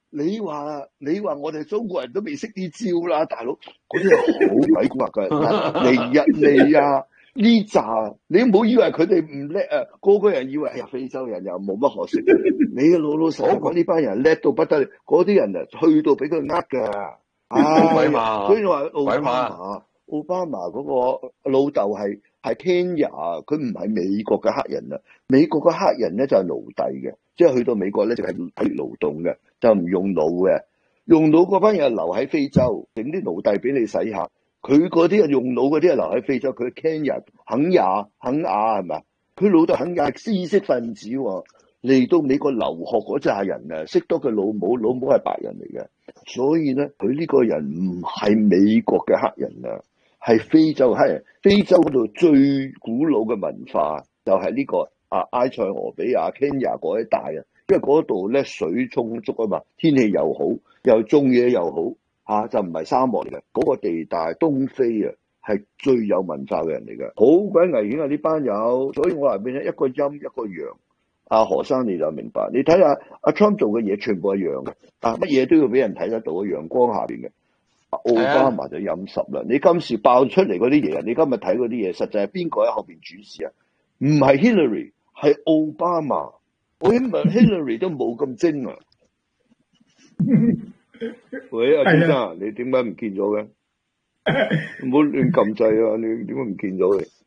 Speaker 1: 你話我哋中國人都未識啲招啦，大佬嗰啲係好鬼蠱惑㗎，嚟啊呢扎，你唔好以為佢哋唔叻啊，個人以為哎呀非洲人又冇乜可食，你老實講呢班人叻到不得了，嗰啲人啊去到俾佢呃㗎，所以話奧巴馬嗰個老豆係 Kenya， 佢唔係美國嘅黑人啊，美國嘅黑人咧就係奴隸嘅，即係去到美國咧就係勞動嘅，就唔用腦嘅，用腦嗰班人留喺非洲，整啲奴隸俾你洗下。佢嗰啲用腦嗰啲留喺非洲，佢 Kenya 肯亞係咪？佢老豆肯亞係知識分子喎，嚟到美國留學嗰扎人啊，識多佢老母係白人嚟嘅，所以咧佢呢個人唔係美國嘅黑人啊，係非洲黑人。非洲嗰度最古老嘅文化就係呢個埃塞俄比亞 Kenya 嗰一帶啊，因為嗰度咧水充足啊嘛，天氣又好，又種嘢又好。就唔係沙漠嚟嘅，嗰個地帶東非啊，係最有文化嘅人嚟嘅，好鬼危險啊！呢班友，所以我話俾你聽，一個陰一個陽。何生你就明白，你睇下阿 Trump 做嘅嘢全部係陽嘅，乜嘢都要俾人睇得到，陽光下邊嘅。奧巴馬就陰濕啦。你今時爆出嚟嗰啲嘢，你今日睇嗰啲嘢，實際係邊個喺後邊主事啊？唔係 Hillary， 係奧巴馬。我希望 Hillary 都冇咁精啊！喂，阿先生，你點解唔見咗嘅？唔好亂撳掣啊！你點解唔見咗嘅？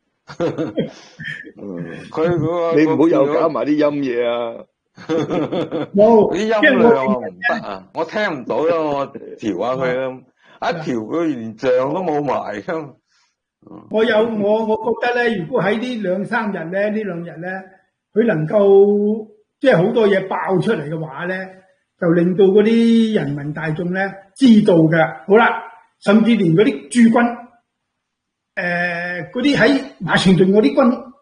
Speaker 1: 你唔好又搞埋啲陰嘢啊！
Speaker 2: 冇
Speaker 3: 啲音量唔得啊！我聽唔到啦，我調下佢啦，一調佢連像都冇埋㗎。
Speaker 2: 我覺得咧，如果喺呢兩三日咧，呢兩日咧，佢能夠即係好多嘢爆出嚟嘅話咧。就令到嗰啲人民大眾咧知道嘅，好啦，甚至連嗰啲駐軍，嗰啲喺華盛頓嗰啲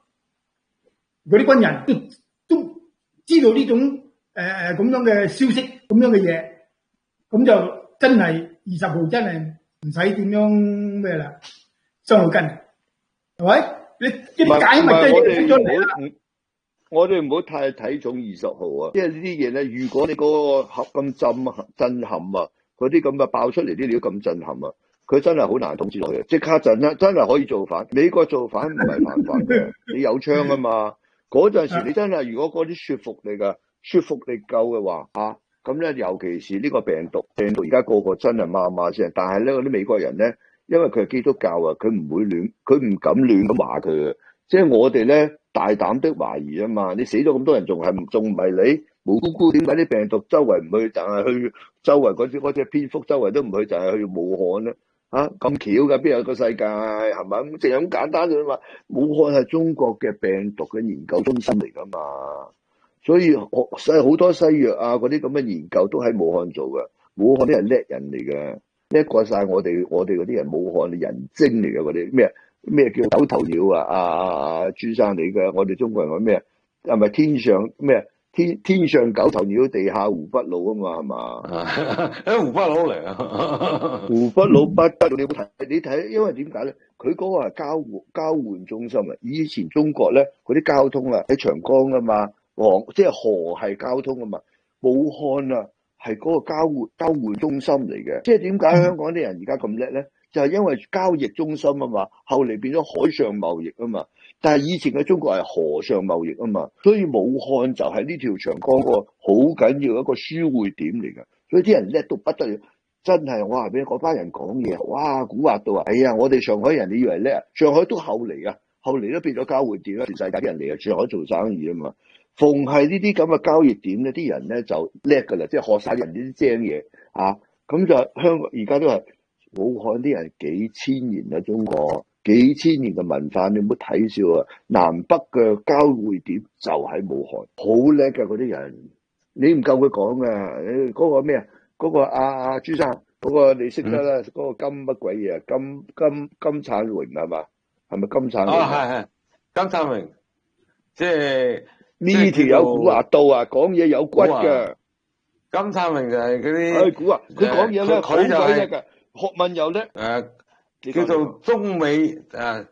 Speaker 2: 軍人都知道呢種咁樣嘅消息，咁樣嘅嘢，咁就真係20號真係唔使點樣咩啦，傷腦筋，係咪？你啲解密真係出咗嚟啦。
Speaker 1: 我哋唔好太睇重20號啊，因為呢啲嘢咧，如果你嗰個盒咁震撼啊，嗰啲咁嘅爆出嚟啲料咁震撼啊，佢真係好難統治落去，即刻真係可以造反。美國造反唔係犯法嘅，你有槍啊嘛。嗰陣時你真係如果嗰啲說服力夠嘅話咁咧，尤其是呢個病毒而家個個真係罵罵聲，但係咧嗰啲美國人咧，因為佢係基督教啊，佢唔敢亂咁話佢嘅，即係我哋咧。大膽的懷疑啊嘛！你死咗咁多人，仲唔係你無辜辜？點解啲病毒周圍唔去，就係去周圍嗰隻蝙蝠周圍都唔去，就係去武漢咧？咁巧㗎，邊有個世界係咪？咁淨係咁簡單啫嘛！武漢係中國嘅病毒嘅研究中心嚟㗎嘛，所以好多西藥嗰啲咁嘅研究都喺武漢做嘅。武漢啲係叻人嚟嘅，叻過晒我哋嗰啲人。武漢嘅人精嚟嘅嗰啲咩叫九頭鳥朱生嚟嘅？我哋中國人話咩？係咪天上咩？天上九頭鳥，地下湖北佬啊嘛？係嘛？
Speaker 3: 湖北佬嚟啊！
Speaker 1: 湖北佬不得，你睇，因為點解咧？佢嗰個係交換中心啊！以前中國咧嗰啲交通喺長江啊嘛，即係河係交通啊嘛。武漢係嗰個交換中心嚟嘅。即係點解香港啲人而家咁叻咧？就係因為交易中心啊嘛，後嚟變咗海上貿易啊嘛，但係以前嘅中國係河上貿易啊嘛，所以武漢就係呢條長江個好緊要一個輸匯點嚟嘅，所以啲人叻到不得了，真係我話俾你嗰班人講嘢，哇，蠱惑到哎呀，我哋上海人你以為叻啊？上海都後嚟啊，後嚟都變咗交匯點啦，全世界啲人嚟上海做生意啊嘛，逢係呢啲咁嘅交易點咧，啲人咧就叻噶啦，即係學晒人啲精嘢咁就香港而家都係。武漢啲人幾千年啊，中國幾千年嘅文化，你唔好睇笑啊！南北嘅交匯點就喺武漢，好叻嘅嗰啲人，你唔夠佢講嘅。嗰個咩啊？嗰個朱生，嗰個你識得啦？嗰個金乜鬼嘢啊？金燦榮係嘛？係咪金燦榮？
Speaker 3: 係金燦榮，即係
Speaker 1: 呢條有蠱惑到講嘢有骨嘅。
Speaker 3: 金燦榮就係嗰啲
Speaker 1: 蠱惑，佢講嘢咧好鬼叻嘅。學問又叻，
Speaker 3: 叫做中美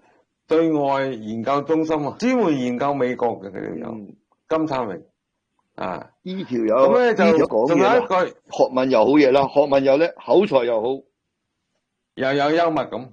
Speaker 3: 對外研究中心啊，專門研究美國嘅佢哋有金燦榮。 啊，
Speaker 1: 呢條友
Speaker 3: 咁咧就
Speaker 1: 呢條講
Speaker 3: 仲有一
Speaker 1: 嘢啦，
Speaker 3: 句
Speaker 1: 學問又好嘢啦，學問又叻，口才又好，
Speaker 3: 又有幽默感，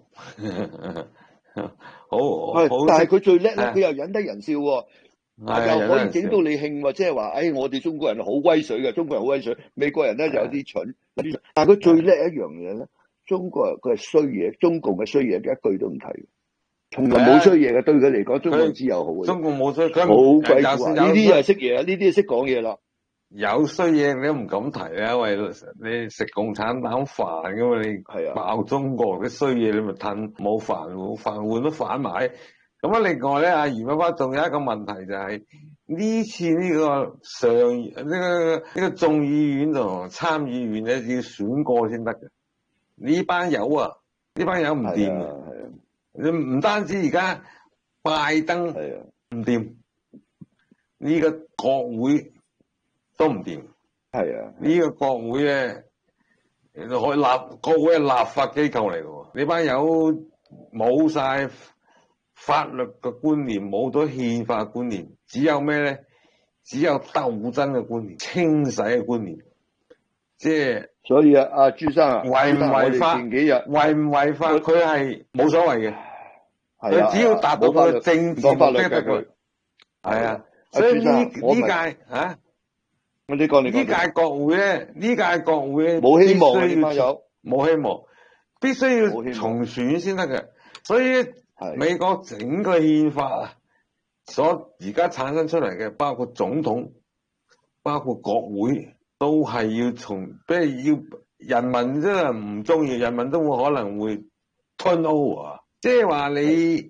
Speaker 3: 好
Speaker 1: 但係
Speaker 3: 識
Speaker 1: 佢最叻咧，
Speaker 3: 係
Speaker 1: 佢又引得人笑喎。
Speaker 3: 係
Speaker 1: 又可以整到
Speaker 3: 有
Speaker 1: 你興喎，即係話，我哋中國人好威水嘅，中國人好威水，美國人咧就有啲蠢，但係佢最叻一樣嘢咧，中國人佢係衰嘢，中共嘅衰嘢一句都唔提，從來冇衰嘢嘅，對佢嚟講，中共只有好嘅，
Speaker 3: 中共冇衰，佢
Speaker 1: 好鬼
Speaker 3: 有
Speaker 1: 蠱惑，呢啲係識嘢，呢啲係識講嘢啦。
Speaker 3: 有衰嘢你都唔敢提啊，因為你食共產黨飯噶嘛，你
Speaker 1: 係啊，
Speaker 3: 爆中國啲衰嘢你咪吞冇飯碗都反埋。咁啊，另外咧，阿余媽媽仲有一個問題就係、呢次呢個呢個眾議院同參議院咧要選過先得嘅。呢班友唔掂嘅，你唔單止而家拜登唔掂，呢個國會都唔掂。
Speaker 1: 係啊，
Speaker 3: 呢個國會咧，國會係立法機構嚟嘅喎，呢班友冇晒法律嘅觀念，冇咗憲法嘅觀念，只有咩咧？只有鬥爭嘅觀念、清洗嘅觀念，即係。
Speaker 1: 所以阿朱生啊，
Speaker 3: 違唔違法？
Speaker 1: 前幾日
Speaker 3: 違唔違法？佢係冇所謂嘅，佢只要達到佢嘅政治目的得佢。係啊，所以呢屆嚇，
Speaker 1: 我哋講
Speaker 3: 呢屆國會咧，
Speaker 1: 冇希望啊！呢班友
Speaker 3: 冇希望，必須要重選先得嘅。所以美國整個憲法啊，所而家產生出嚟嘅，包括總統、包括國會，都係要比如要人民真係唔中意，人民都會可能會 turn over，即係話你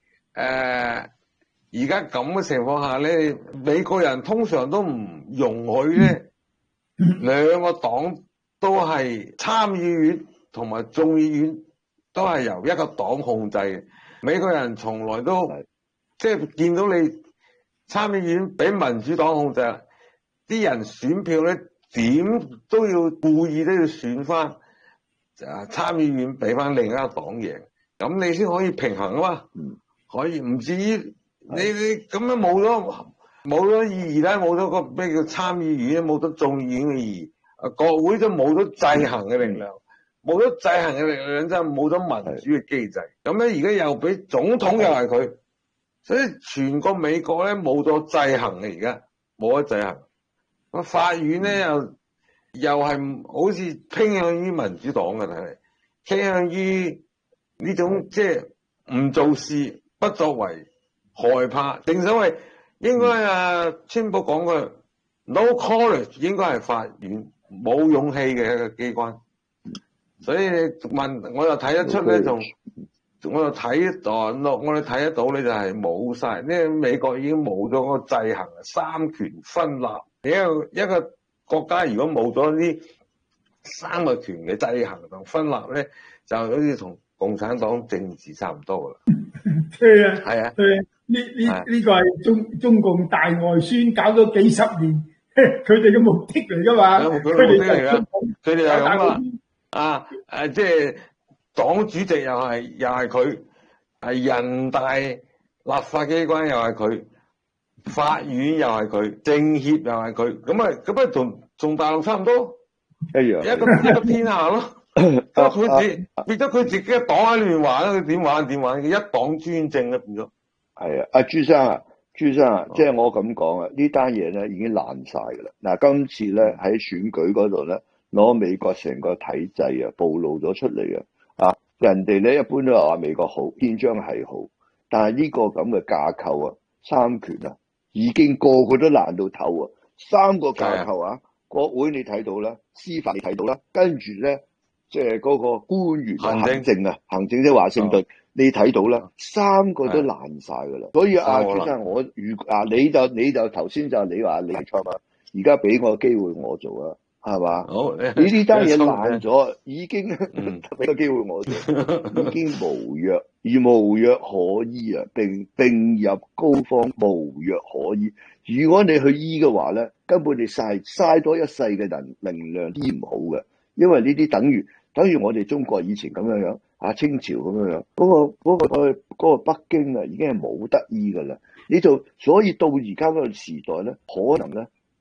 Speaker 3: 而家咁嘅情況下咧，美國人通常都唔容許咧兩個黨都係參議院同埋眾議院都係由一個黨控制嘅。美國人從來都即係見到你參議院俾民主黨控制啦，啲人選票咧點都要故意都要選翻參議院俾翻另一個黨贏，咁你先可以平衡啊嘛，可以唔至於你咁樣冇咗意義啦，冇咗個咩叫參議院，冇咗眾議院嘅意義，國會就冇咗制衡嘅力量。冇咗制衡嘅力量，真係冇咗民主嘅機制。咁咧，而家又俾總統又係佢，所以全個美國咧冇咗制衡嘅，而家冇得制衡。咁法院咧又係好似傾向於民主黨嘅，睇嚟傾向於呢種即係唔做事、不作為、害怕。正所謂應該川普講嘅 no courage 應該係法院冇勇氣嘅一個機關。所以你問我又睇得出咧，我又睇到，我哋睇得到咧就係冇晒，呢美國已經冇咗個制衡，三權分立。一個國家如果冇咗呢三個權嘅制衡同分立咧，就好似同共產黨政治差唔多啦。係啊，
Speaker 2: 呢個係中共大外宣搞咗幾十年，佢哋嘅目的嚟噶嘛？佢哋係咁啦。
Speaker 3: 即係黨主席又係佢，人大立法機關又係佢，法院又係佢，政協又係佢，咁啊同大陸差唔多，
Speaker 1: 一樣
Speaker 3: 一個天下咯。變咗佢自己嘅黨喺裏面玩，佢點玩？一黨專政啊，變咗。
Speaker 1: 係啊，阿朱生啊，即係我咁講啊，呢單嘢咧已經爛晒噶啦。嗱，今次咧喺選舉嗰度咧，攞美國成個體制啊，暴露咗出嚟啊！人哋咧一般都話美國好，憲章係好，但係呢個咁嘅架構啊，三權啊，已經個個都爛到透啊！三個架構啊，國會你睇到啦，司法你睇到啦，跟住咧即係嗰個官員行政即係華盛頓，你睇到啦，三個都爛晒噶啦。所以朱生，你就頭先就你話你係錯啊，而家俾個機會我做啊！係嘛？好，呢單嘢爛咗，已經俾個機會我做，已經無藥可醫啊！病入膏肓，無藥可醫。如果你去醫嘅話咧，根本你嘥多一世嘅能量醫唔好嘅，因為呢啲等於我哋中國以前咁樣清朝咁樣嗰個北京啊，已經係冇得醫噶啦。所以到而家嗰個時代咧，可能咧。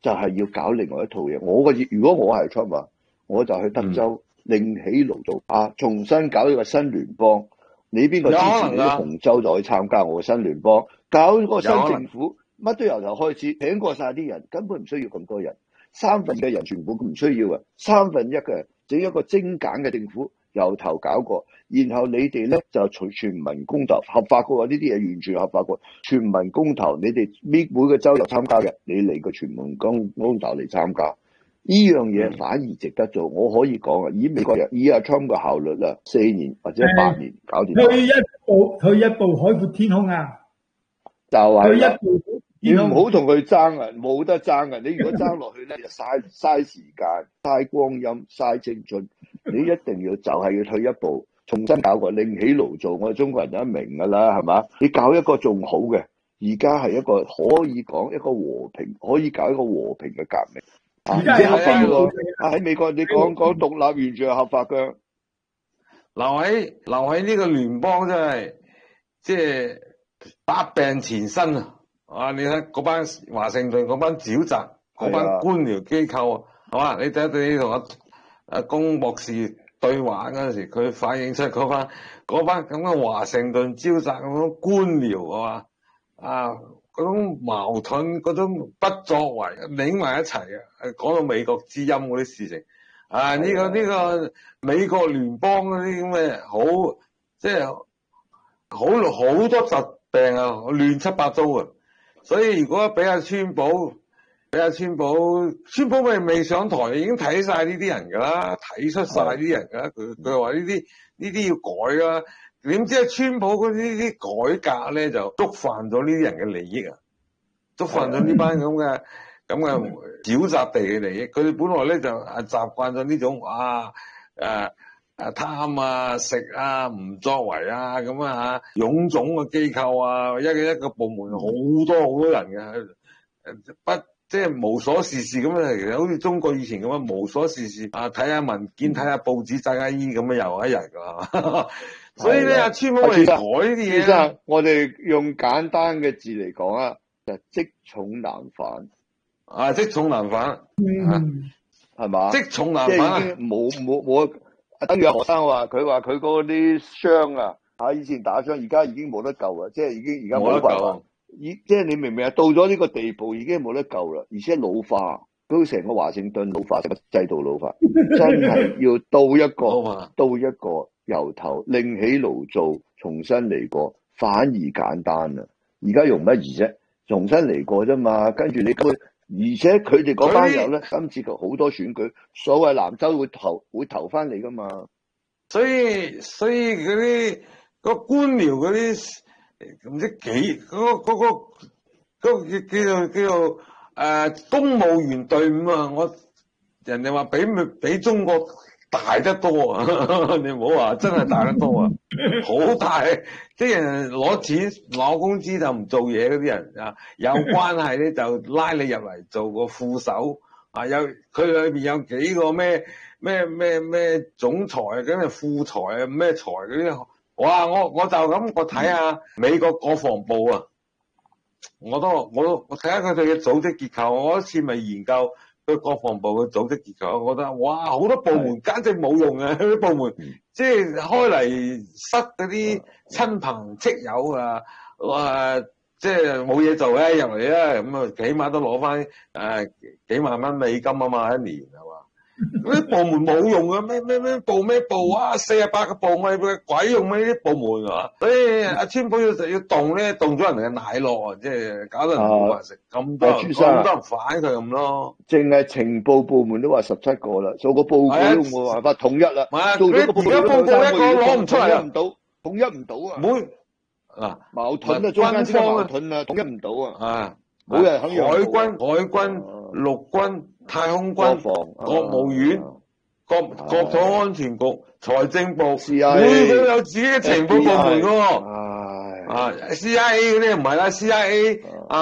Speaker 1: 就係要搞另外一套嘢。如果我係 Trump 啊，我就去德州另起爐灶重新搞一個新聯邦。你邊個支持你啲紅州就可以參加我嘅新聯邦，搞個新政府，乜都由頭開始，請過晒啲人，根本唔需要咁多人，3分嘅人全部唔需要啊，1/3嘅人整一個精簡嘅政府，由頭搞過，然後你哋咧就全民公投合法過，呢啲嘢完全合法過，全民公投，你哋每個州有參加嘅，你嚟個全民公投嚟參加。呢樣嘢反而值得做，我可以講啊！以美國人以阿 Trump 嘅效率啦，4年或者8年搞掂。
Speaker 2: 退一步海闊天空啊！
Speaker 1: 就係
Speaker 2: 退一步，
Speaker 1: 你唔好同佢爭啊，冇得爭啊！你如果爭落去咧，就嘥時間、嘥光陰、嘥青春。你一定要就係要退一步，重新搞過，另起爐灶。我哋中國人都明㗎啦，係嘛？你搞一個仲好嘅，而家係一個可以講一個和平，可以搞一個和平嘅革命。
Speaker 2: 而家係合法喎！
Speaker 1: 喺美國你講獨立完全係合法嘅，
Speaker 3: 留喺呢個聯邦真係即係百病纏身啊！你睇嗰班華盛頓嗰班沼澤嗰班官僚機構係嘛？你睇你同阿龔博士對話嗰陣時，佢反映出嗰班咁嘅華盛頓沼澤咁樣官僚係嘛嗰種矛盾，嗰種不作為，擰埋一齊嘅。講到美國之音嗰啲事情，呢個美國聯邦嗰啲咁嘅好，即係好多疾病啊，亂七八糟啊。所以如果俾阿川普未上台，已經睇晒呢啲人㗎啦，睇出晒呢啲人㗎啦。佢話呢啲要改啦。點知啊，川普嗰啲改革咧就觸犯咗呢啲人嘅利益啊，觸犯咗呢班咁嘅沼澤地嘅利益。佢哋本來咧就習慣咗呢種貪啊食啊唔作為啊咁臃腫嘅機構啊，一個部門好多人嘅，即係無所事事咁樣，其實好似中國以前咁樣無所事事睇下文件睇下報紙摘下衣咁樣又一日㗎。所以咧，阿川普嚟改呢啲嘢。
Speaker 1: 其實我哋用簡單嘅字嚟講啊，就積重難返。
Speaker 3: 積重難返。
Speaker 1: 係嘛？
Speaker 3: 積重難返。即係
Speaker 1: 已經冇，等於阿何生話，佢嗰啲傷啊，以前打傷，而家已經冇得救啦，即係已經而家冇辦法。即係你明唔明啊？到咗呢個地步，已經冇得救啦，而且老化。都成個華盛頓老化，成個制度老化，真係要到一個由頭另起爐灶，重新嚟過，反而簡單啦。而家用乜易啫？重新嚟過啫嘛。跟住你而且佢哋嗰班友咧，今次好多選舉，所謂南州會投翻嚟噶嘛。
Speaker 3: 所以嗰啲官僚嗰啲唔知幾嗰個叫做公務員隊伍啊，人哋話比中國大得多啊！你唔好話真係大得多啊，好大！即係人攞錢攞工資就唔做嘢嗰啲人有關係咧就拉你入嚟做個副手佢裏邊有幾個咩總裁跟住副裁咩裁嗰啲，哇！我就咁我睇下美國國防部啊。我睇下佢哋嘅組織結構，我一次咪研究佢國防部嘅組織結構，我覺得哇，好多部門簡直冇用啊！啲部門即係開嚟塞嗰啲親朋戚友即係冇嘢做咧入嚟啦，咁啊起碼都攞翻幾萬蚊美金啊嘛，一年係嘛？嗰啲部門冇用啊，咩部48個部咪鬼用咩？呢啲部門啊，所以阿川普要動咧，動咗人哋嘅奶酪啊，即係搞到人冇飯食，咁多人反佢咁咯。
Speaker 1: 淨係情報部門都話17個啦，做個報告都冇辦法統一啦。做咗個報告一個攞唔出嚟，統一唔到啊！矛盾中間先矛盾啊，統一唔到啊！冇人肯讓。
Speaker 3: 海軍、陸軍、太空軍、國務院、國土安全局、財政部，每個有自己嘅情報部門噶。CIA 嗰啲唔係啦 ，CIA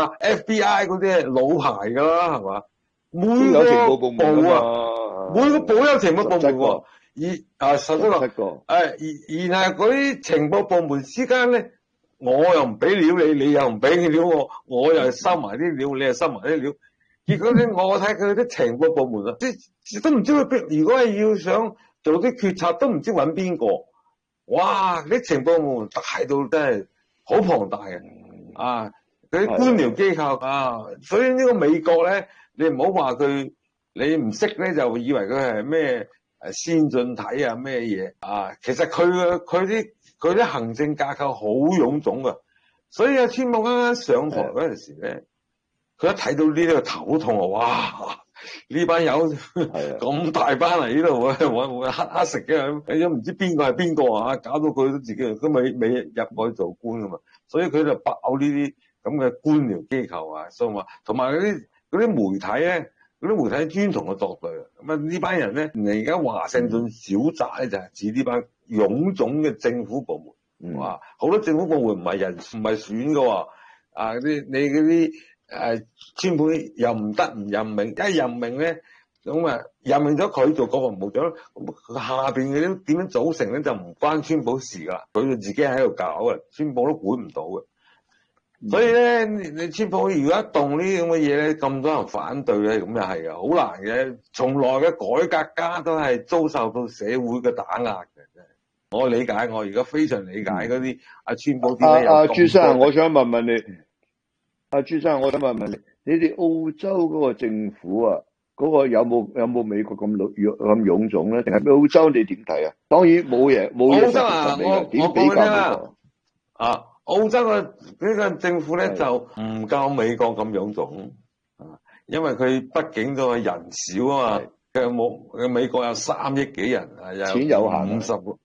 Speaker 3: FBI 嗰啲係老牌噶啦，係嘛？每個部每個部有情報部門喎。17個。然後嗰啲情報部門之間咧。我又唔俾料你，你又唔俾料我，我又收埋啲料，你又收埋啲料， 結果咧，我睇佢啲情報部門啊，即都唔知佢如果係要想做啲決策，都唔知揾邊個。哇！啲情報部門大到真係好龐大嘅啊！佢啲官僚機構啊，所以呢個美國咧，你唔好話佢，你唔識咧就以為佢係咩先進體啊咩嘢啊，其實佢啲行政架構好臃腫噶，所以阿川普啱啱上台嗰陣時咧，佢一睇到呢啲個頭痛啊，哇！呢班友咁大班嚟呢度會黑食嘅，你都唔知邊個係邊個啊，搞到佢都自己都未入去做官噶嘛，所以佢就爆呢啲咁嘅官僚機構啊，所以話同埋嗰啲媒體咧，嗰啲媒體專同佢作對啊，咁啊呢班人咧，而家華盛頓小宅咧就係指呢班臃腫嘅政府部門，哇，好多政府部門唔係選噶喎，啊啲你嗰啲。川普又唔得唔任命，一任命咧咁啊，任命咗佢做國防部長，佢下邊嗰啲點樣組成咧就唔關川普事噶啦，佢就自己喺度搞嘅，川普都管唔到嘅。所以咧，你川普如果一動呢啲咁嘅嘢咧，咁多人反對咧，咁又係啊，好難嘅。從來嘅改革家都係遭受到社會嘅打壓嘅。我理解，我而家非常理解嗰啲阿川普點解有
Speaker 1: 朱生，我想問問你。朱生，我想問問你，你哋澳洲嗰個政府啊，嗰個有冇美國咁臃腫咧？定係澳洲你點睇啊？當然冇嘢
Speaker 3: 澳洲啊，
Speaker 1: 我點比較呢個？
Speaker 3: 啊，澳洲嘅呢個政府咧就唔夠美國咁臃腫啊，因為佢畢竟都係人少啊嘛，佢美國有3億幾人啊，有
Speaker 1: 錢有限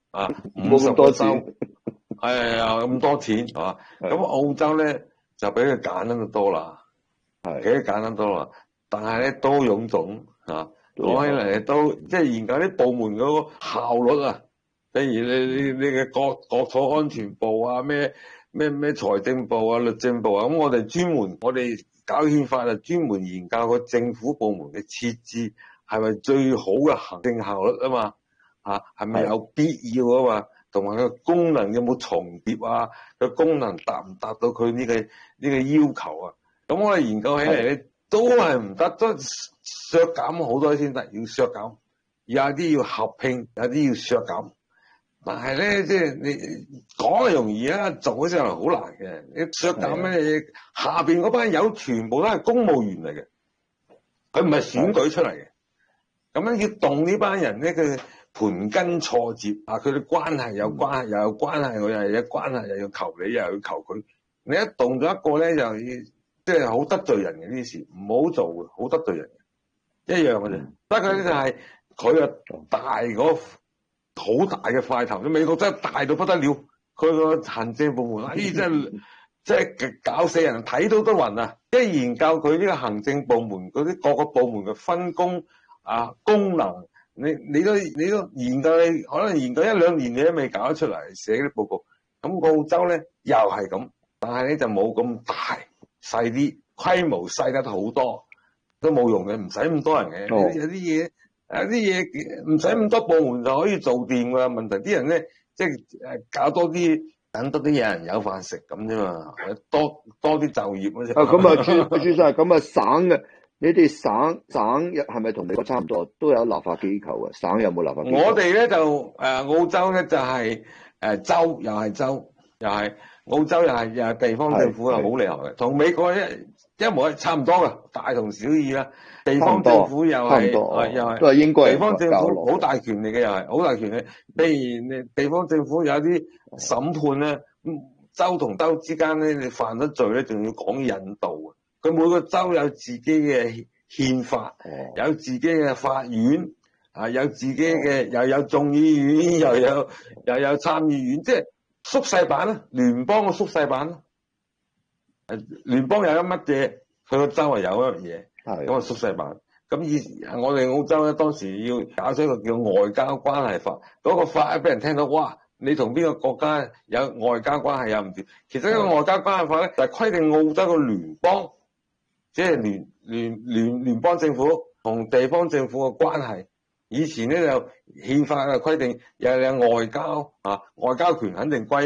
Speaker 3: ，50個州，係啊，咁多錢係嘛？咁澳洲咧。就比佢簡單得多啦，比佢簡單多啦，但係咧都臃腫啊，講起嚟都即係研究啲部門嗰個效率啊，譬如你嘅國土安全部啊，咩財政部啊、律政部啊，咁我哋搞憲法就專門研究個政府部門嘅設置係咪最好嘅行政效率啊嘛，係咪有必要啊嘛？同埋佢功能有冇重疊啊？佢功能達唔達到佢呢個要求啊？咁我哋研究起嚟咧，都係唔得，都削減好多先得，要削減，有啲要合併，有啲要削減。但係咧，即係你講係容易啊，做起上嚟好難嘅。你削減咩嘢？下邊嗰班友全部都係公務員嚟嘅，佢唔係選舉出嚟嘅。咁樣要動呢班人咧，佢盤根錯節啊！佢哋關係有關係，又有關係，我又有關係，又要求你，又要求佢。你一動咗一個咧，就要即係好得罪人嘅呢啲事，唔好做嘅，好得罪人嘅，一樣嘅啫。不過咧就係佢啊大嗰好大嘅塊頭，美國真係大到不得了。佢個行政部門，真係搞死人，睇到都暈啊！即係研究佢呢個行政部門嗰啲各個部門嘅分工啊功能。你都研究，你可能研究1-2年你都未搞得出嚟寫啲報告。咁澳洲咧又係咁，但係咧就冇咁大，細啲，規模細得好多，都冇用嘅，唔使咁多人嘅。有啲嘢唔使咁多部門就可以做掂㗎。問題啲人咧即係搞多啲，等多啲有人有飯食咁啫嘛，多啲就業嗰隻。
Speaker 1: 咁啊，朱生，咁啊省嘅。你哋省係咪同美國差唔多，都有立法機構啊？省有冇立法機構？
Speaker 3: 我哋咧就澳洲咧就係州又係澳洲又係地方政府係好厲害嘅，同美國一模差唔多嘅，大同小異啦。地方政府又係
Speaker 1: 都係應該
Speaker 3: 地方政府好大權力嘅，又係好大權力。譬如你地方政府有啲審判咧，州同州之間咧，你犯咗罪咧，仲要講引渡。佢每個州有自己嘅憲法，有自己嘅法院，有自己嘅又有眾議院，又有參議院，即係縮細版啦，聯邦嘅縮細版啦。聯邦有乜嘢，佢個州係有乜嘢，咁啊縮細版。咁我哋澳洲咧當時要搞咗一個叫外交關係法，嗰個法俾人聽到，哇！你同邊個國家有外交關係又唔掂？其實呢個外交關係法咧就係規定澳洲嘅聯邦。即係聯邦政府同地方政府嘅關係，以前咧就憲法嘅規定又有外交啊，外交權肯定歸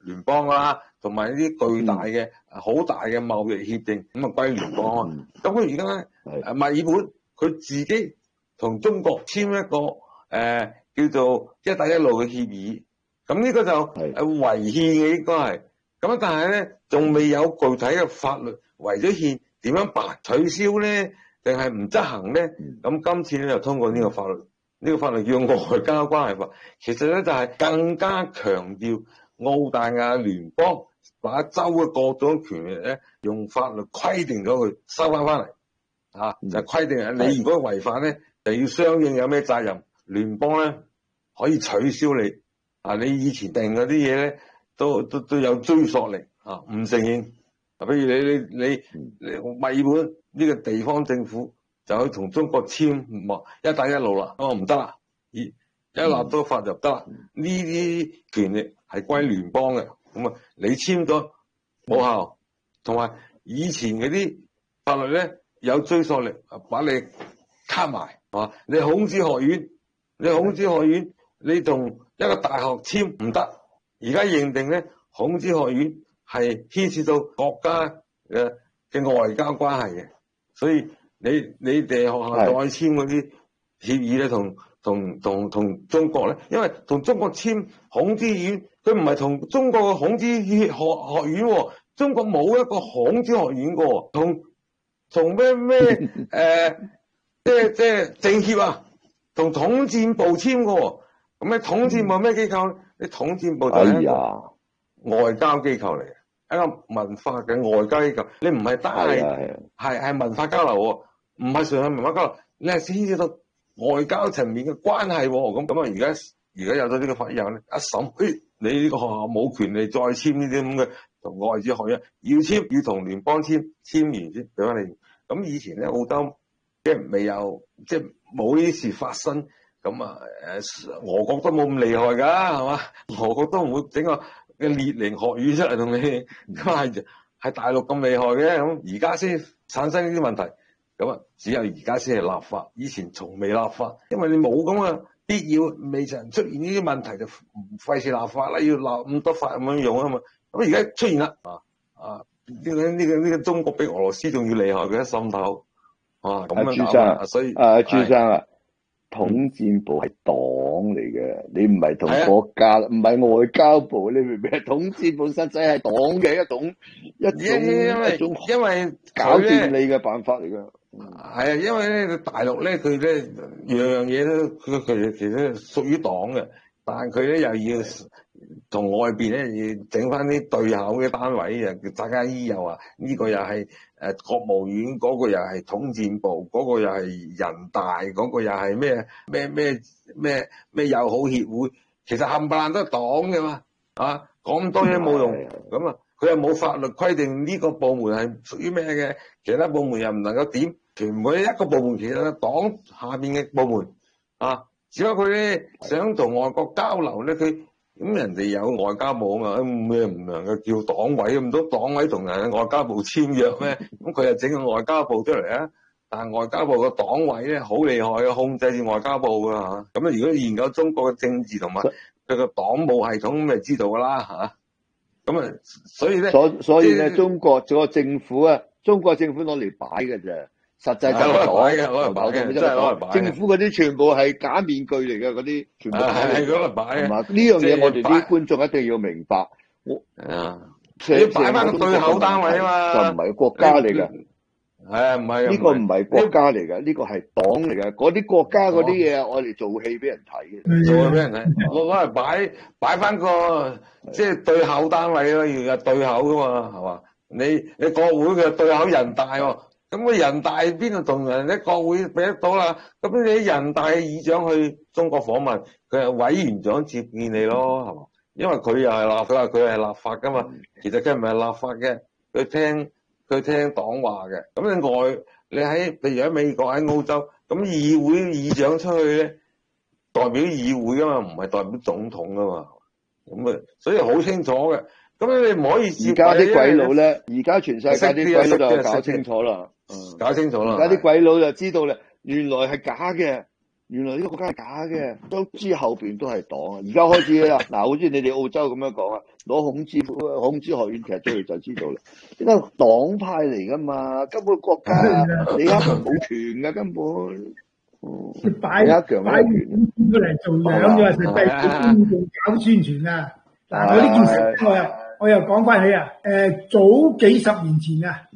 Speaker 3: 聯邦啦，同埋呢啲巨大嘅好大嘅貿易協定，咁啊歸聯邦啊。咁佢而家咧墨爾本佢自己同中國簽一個叫做一帶一路嘅協議，咁呢個就違憲嘅應該係。咁但係咧仲未有具體嘅法律違咗憲點樣辦？取消咧定係唔執行咧？咁今次咧就通過呢個法律。呢個法律叫外交關係法，其實咧就係更加強調澳大利亞聯邦把州嘅各種權力咧，用法律規定咗佢收翻嚟，就規定你如果違反咧，就要相應有咩責任，聯邦咧可以取消你，你以前定嗰啲嘢咧都有追溯力，唔承認，譬如你墨爾本呢個地方政府。就可以同中國簽一帶一路啦，唔得啦，一立到法就唔得啦。呢啲權力係歸聯邦嘅，咁啊你簽咗冇效，同埋以前嗰啲法律咧有追溯力，把你卡埋，係嘛？你孔子學院，你同一個大學簽唔得，而家認定咧孔子學院係牽涉到國家嘅外交關係嘅，所以。你哋學校再簽嗰啲協議咧，同中國咧，因為同中國簽孔子學院，佢唔係同中國嘅孔子學院喎，中國冇一個孔子學院嘅喎，同咩即係政協啊，同統戰部簽嘅喎，咁咧統戰部咩機構咧？你統戰部就係一個外交機構嚟嘅，一個文化嘅外交機構，你唔係單係文化交流喎。唔係純係文化交流，你係牽涉到外交層面嘅關係喎。咁啊，而家有咗呢個法以後咧，一審，你呢個學校冇權利再簽呢啲咁嘅同外資學院，要簽要同聯邦簽完先俾翻你。咁以前咧澳洲即係未有，即係冇呢啲事發生，咁啊俄國都冇咁厲害㗎，係嘛？俄國都唔會整個嘅列寧學院出嚟同你，係大陸咁厲害嘅。咁而家先產生呢啲問題。咁啊，只有而家先係立法，以前從未立法，因為你冇咁嘅必要，未曾出現呢啲問題就費事立法啦，要立咁多法咁樣用啊嘛。咁而家出現啦，呢個中國比俄羅斯仲要厲害嘅滲透，咁樣打，所以
Speaker 1: 朱生啊，統戰部係黨嚟嘅，你唔係同國家，唔係外交部，你明唔明？統戰部實際係黨嘅一種因為搞掂你嘅辦法嚟㗎。
Speaker 3: 係啊，因為咧大陸咧佢咧樣嘢都佢其實屬於黨嘅，但係佢咧又要同外邊咧要整翻啲對口嘅單位啊，大家又話呢個又係國務院，嗰個又係統戰部，嗰個又係人大，嗰個又係咩友好協會，其實冚唪唥都係黨嘅嘛，講咁多嘢冇用，咁啊佢又冇法律規定呢個部門係屬於咩嘅，其他部門又唔能夠點。全每一個部門其實係黨下邊嘅部門只不過佢咧想同外國交流咧，佢咁人哋有外交部啊嘛，咩唔能夠叫黨委咁多黨委同人外交部簽約咩？咁佢又整個外交部出嚟啊！但係外交部個黨委咧好厲害嘅，控制住外交部噶嚇。咁如果研究中國嘅政治同埋佢個黨務系統，咁咪知道噶啦嚇。咁所以咧，
Speaker 1: 所以咧，中國個政府啊，中國政府攞嚟擺嘅啫。實際就係
Speaker 3: 攞嚟擺嘅，真係攞嚟擺。
Speaker 1: 政府嗰啲全部係假面具嚟嘅，嗰啲全部
Speaker 3: 係攞嚟擺。
Speaker 1: 係嘛？呢樣嘢我哋啲觀眾一定要明白。
Speaker 3: 你要擺翻個對口單位啊嘛，
Speaker 1: 就唔係國家嚟嘅。
Speaker 3: 唔係
Speaker 1: 呢個唔係國家嚟嘅，呢個係黨嚟嘅。嗰啲國家嗰啲嘢，我哋做戲俾人睇嘅，
Speaker 3: 做俾人睇。攞嚟擺翻個即係對口單位咯，要有對口噶嘛，係嘛？你國會嘅對口人大喎。咁個人大邊度同人哋國會比得到啦？咁你人大議長去中國訪問，佢係委員長接見你咯，係嘛？因為佢又係佢話佢係立法噶嘛，其實佢唔係立法嘅，佢聽黨話嘅。咁你喺譬如喺美國喺澳洲，咁議會議長出去咧，代表議會噶嘛，唔係代表總統噶嘛。咁所以好清楚嘅。咁你唔可以
Speaker 1: 而家啲鬼佬咧，而家全世界啲鬼佬就搞清楚啦。
Speaker 3: 搞清楚啦！
Speaker 1: 而家啲鬼佬就知道啦，原來係假嘅， 原來呢個國家係假嘅，都知後邊都係黨啊！而家開始啦，嗱，好似你哋澳洲咁樣講啊，攞孔子學院其實出嚟就知道啦，呢個黨派嚟噶嘛，根本國家李克強冇權嘅根本。
Speaker 2: 擺孔子出嚟做樣啫，實際佢仲搞宣傳啊！嗱，我呢件事我又講翻起啊，早幾十年前啊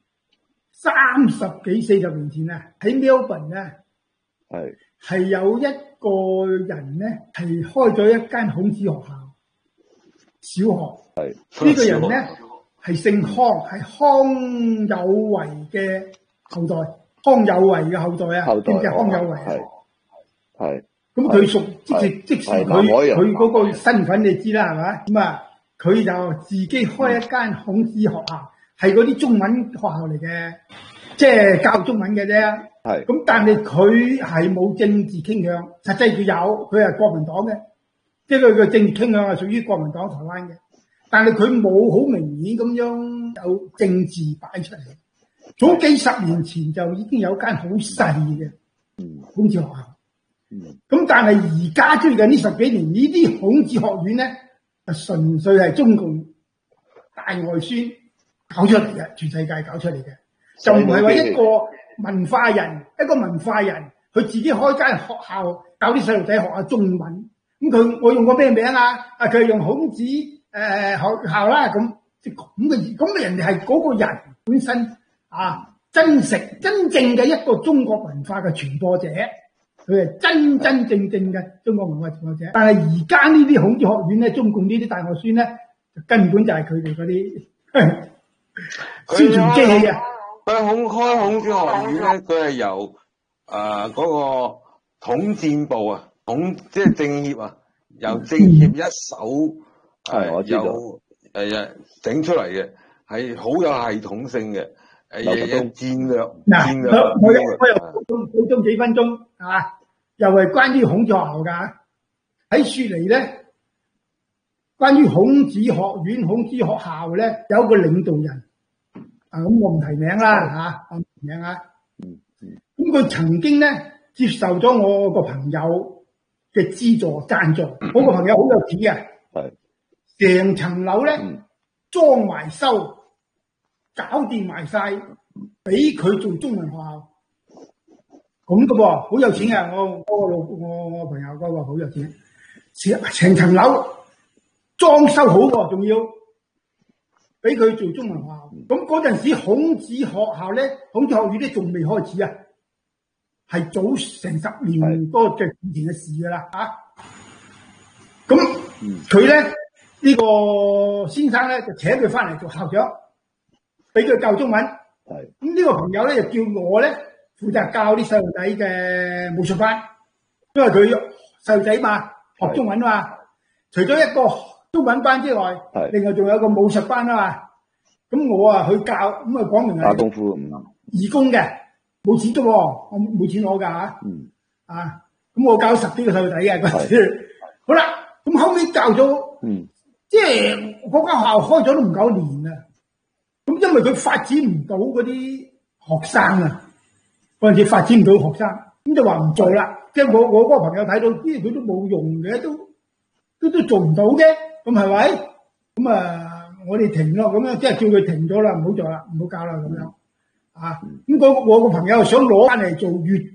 Speaker 2: ，30幾40年前啊，喺 Melbourne 咧，係有一個人咧係開咗一間孔子學校，小學。呢個人咧係姓康，係康有為嘅後代。康有為嘅後代啊，邊隻康有為啊？係。咁佢屬即時佢嗰個身份你知啦，係咪？咁啊，佢就自己開一間孔子學校，係嗰啲中文學校嚟嘅，即係教中文嘅啫。係。咁但係佢係冇政治傾向，實際佢有，佢係國民黨嘅，即係佢嘅政治傾向係屬於國民黨台灣嘅，但係佢冇好明顯咁樣有政治擺出嚟。早幾十年前就已經有間好細嘅孔子學校，咁但係而家最近呢10幾年呢啲孔子學院咧，就純粹係中共大外宣搞出嚟嘅，全世界搞出嚟嘅，就唔係話一個文化人佢自己開間學校教啲細路仔學下中文，咁我用個咩名啊？佢係用孔子學校啦，咁嘅人哋係嗰個人本身。真正嘅一個中國文化嘅傳播者，佢係真正嘅中國文化傳播者。但係而家呢啲孔子學院咧，中共呢啲大外宣咧，根本就係佢哋嗰啲宣傳機器啊！
Speaker 3: 佢開孔子學院咧，佢係由嗰個統戰部啊，即係政協啊，由政協一手
Speaker 1: 我知道
Speaker 3: 整出嚟嘅，係好有系統性嘅。戰略
Speaker 2: 我又補充幾分鐘又係關於孔子學校噶。喺雪梨咧，關於孔子學院、孔子學校咧，有一個領導人咁我唔提名啦我唔提名啊。咁佢曾經咧接受咗我個朋友嘅資助贊助，我個朋友好有錢嘅，成層樓咧裝埋修。搞掂埋晒，俾佢做中文學校，咁噶噃，好有錢嘅。我朋友嗰個好有錢，成層樓裝修好喎，仲要俾佢做中文學校。咁嗰陣時孔子學校咧，孔子學院咧仲未開始啊，係早成10年多嘅以前嘅事噶啦咁佢咧呢個先生咧就請佢翻嚟做校長。俾佢教中文，咁呢個朋友咧就叫我咧負責教啲細路仔嘅武術班，因為佢細路仔嘛學中文嘛，除咗一個中文班之外，另外仲有一個武術班啊嘛，咁我去教，咁講明係打功夫義工嘅，冇錢啫，我冇錢攞噶咁我教10幾個細路仔嘅嗰時，好啦，咁後尾教咗，即係嗰間學校開咗都唔夠年啊。咁因為佢發展唔到嗰啲學生啊，嗰陣時發展唔到學生，咁就話唔做啦。即係我嗰個朋友睇到，佢都冇用嘅，都做唔到嘅，咁係咪？咁我哋停咯，咁樣即係叫佢停咗啦，唔好做啦，唔好教啦，咁樣咁我個朋友想攞翻嚟做粵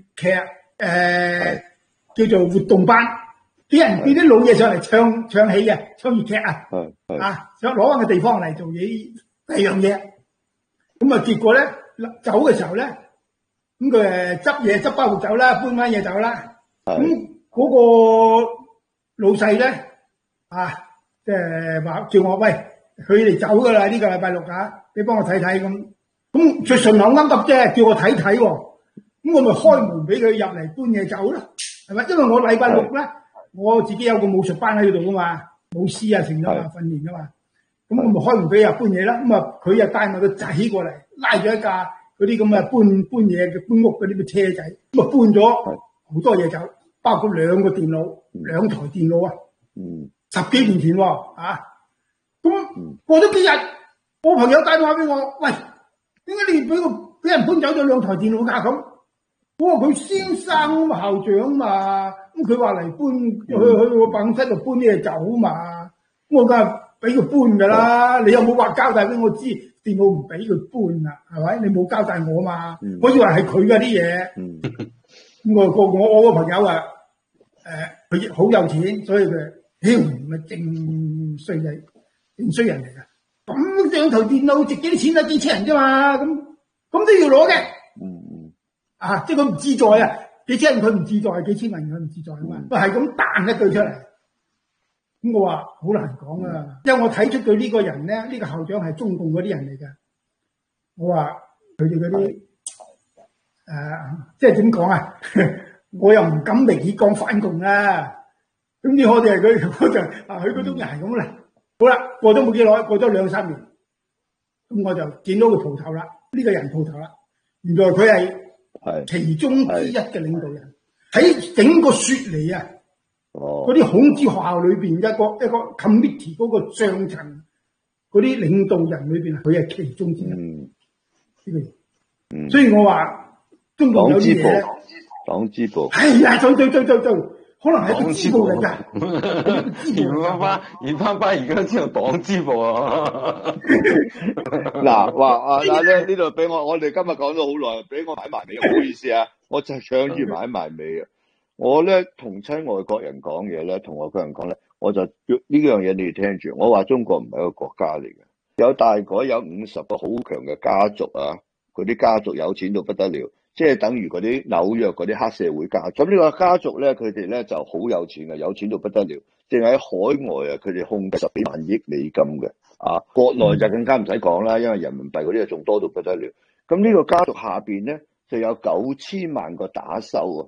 Speaker 2: 劇，叫做活動班，啲人啲老嘢上嚟唱戲嘅，唱粵劇想攞翻個地方嚟做嘢。第二樣嘢，咁結果咧走嘅時候咧，咁佢執包袱走啦，搬翻嘢走啦。咁嗰個老細咧，即係話叫我喂，佢哋走噶啦，呢個禮拜6你幫我睇睇咁。咁佢順口啱急啫，叫我睇睇喎。咁我咪開門俾佢入嚟搬嘢走咯，係咪？因為我禮拜6咧，我自己有個武術班喺度噶嘛，武師成咗嘛，訓練噶嘛。咁我咪開門俾佢搬嘢啦，咁佢又帶埋個仔過嚟，拉咗一架嗰啲咁嘅搬嘢嘅搬屋嗰啲嘅車仔，咁搬咗好多嘢走，包括2個電腦、2台電腦10幾年前咁過咗幾日，我朋友打電話俾我，喂，點解你俾人搬走咗2台電腦㗎咁？ 我話佢先生校長嘛，咁佢話嚟搬去我辦公室度搬啲嘢走嘛，我梗係俾佢搬噶啦。你有冇話交代俾我知？電腦唔俾佢搬啊，係咪？你冇交代我嘛？我以為係佢嘅啲嘢。我個朋友啊，佢好有錢，所以佢咪正衰人嚟㗎。咁兩台電腦值幾多錢啊？幾千人啫嘛，咁都要攞嘅。即係佢唔自在啊！幾千人佢唔自在，幾千萬佢唔自在啊嘛。佢係咁彈一句出嚟，咁我話好難講啊。因為我睇出佢呢個人咧，呢個校長係中共嗰啲人嚟㗎。我話佢哋嗰啲即係點講啊？我又唔敢明顯講反共啊。咁呢我哋係佢嗰種人係咁啦。好啦，過咗冇幾耐，過咗2-3年，咁我就見到佢蒲頭啦。呢個人蒲頭啦，原來佢係其中之一嘅領導人，喺整個雪梨啊，嗰啲孔子學校裏邊一個 committee 嗰個上層嗰啲領導人裏邊，佢係其中之一。呢個人，所以我話中國有啲嘢咧，
Speaker 1: 黨支部
Speaker 2: 係啊，就可能係個支部嚟㗎。
Speaker 3: 袁爸爸而家知道黨支部啊！
Speaker 1: 嗱，話呢度俾我哋今日講咗好耐，俾我擺埋尾，唔好意思啊，我就搶住擺埋尾啊！我咧同親外國人講嘢咧，同外國人講咧，我就呢樣嘢你哋聽住。我話中國唔係一個國家嚟嘅，有大概有50個好強嘅家族啊，嗰啲家族有錢到不得了。即係等於嗰啲紐約嗰啲黑社會家族，咁呢個家族咧，佢哋咧就好有錢嘅，有錢到不得了。淨喺海外啊，佢哋控制10幾萬億美金嘅，國內就更加唔使講啦，因為人民幣嗰啲仲多到不得了。咁呢個家族下邊咧就有9000萬個打手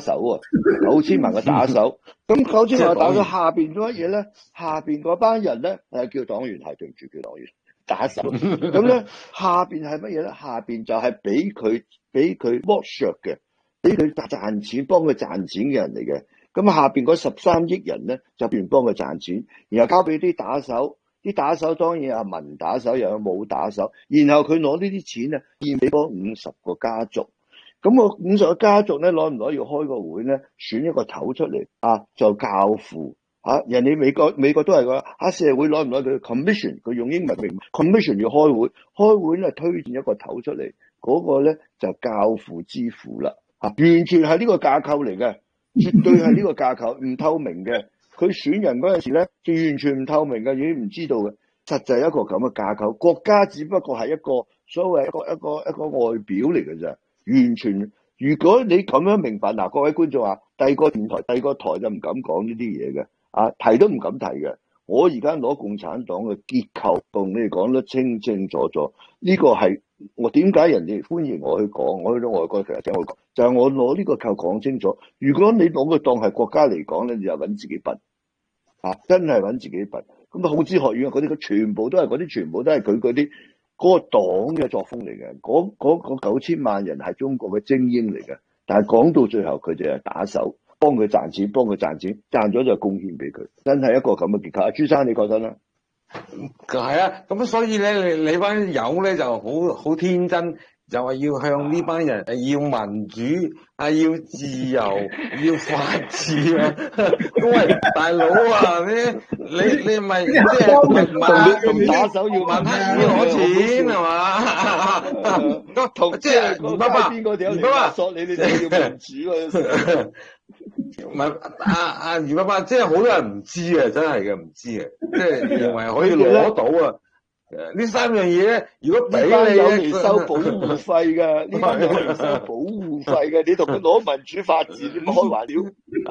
Speaker 1: ，9000萬個打手。咁9000萬個打手下邊做乜嘢咧？下邊嗰班人咧叫黨員，係對唔住叫黨員。打手咁咧，下邊係乜嘢咧？下邊就係俾佢剝削嘅，俾佢賺錢，幫佢賺錢嘅人嚟嘅。咁下邊嗰13億人咧，就變幫佢賺錢，然後交俾啲打手。啲打手當然有文打手，又有武打手。然後佢攞呢啲錢啊，獻俾嗰50個家族。咁個50個家族咧，攞唔攞要開個會咧，選一個頭出嚟做教父。人哋美國都係個黑社會，攞唔攞佢 commission？ 佢用英文名 commission 要開會咧推薦一個頭出嚟，嗰個咧就教父之父啦。完全係呢個架構嚟嘅，絕對係呢個架構，唔透明嘅。佢選人嗰陣時咧，就完全唔透明嘅，已經唔知道嘅。實際一個咁嘅架構，國家只不過係一個所謂一個外表嚟嘅啫，完全。如果你咁樣明白，各位觀眾第二個電台、第二個台就唔敢講呢啲嘢嘅。提都唔敢提嘅。我而家攞共產黨嘅結構同你哋講得清清楚楚。呢個係我點解人哋歡迎我去講，我去到外國其實聽我講，就係我攞呢個構講清楚。如果你攞佢當係國家嚟講咧，你就揾自己笨真係揾自己笨。咁孔子學院嗰啲，佢全部都係佢嗰啲嗰個黨嘅作風嚟嘅。嗰9000萬人係中國嘅精英嚟嘅，但係講到最後佢哋係打手。幫佢賺錢，賺咗就貢獻俾佢，真係一個咁嘅結構。朱生你覺得咧？
Speaker 3: 係啊，咁所以咧，你班友咧就好天真，就話要向呢班人要民主要自由，要法治啊！喂，大佬你咪即係
Speaker 1: 同打手要
Speaker 3: 問黑要攞錢係嘛？即係袁爸爸，
Speaker 1: 邊個屌？袁爸爸索你哋就要民主啊！
Speaker 3: 唔係袁爸爸，即係好多人唔知啊，真係嘅唔知啊，即係認為可以攞到啊！呢3樣嘢咧，如果俾你
Speaker 1: 有嚟收保護費嘅，呢班有嚟收保護費嘅，你同佢攞民主法治，點開玩笑？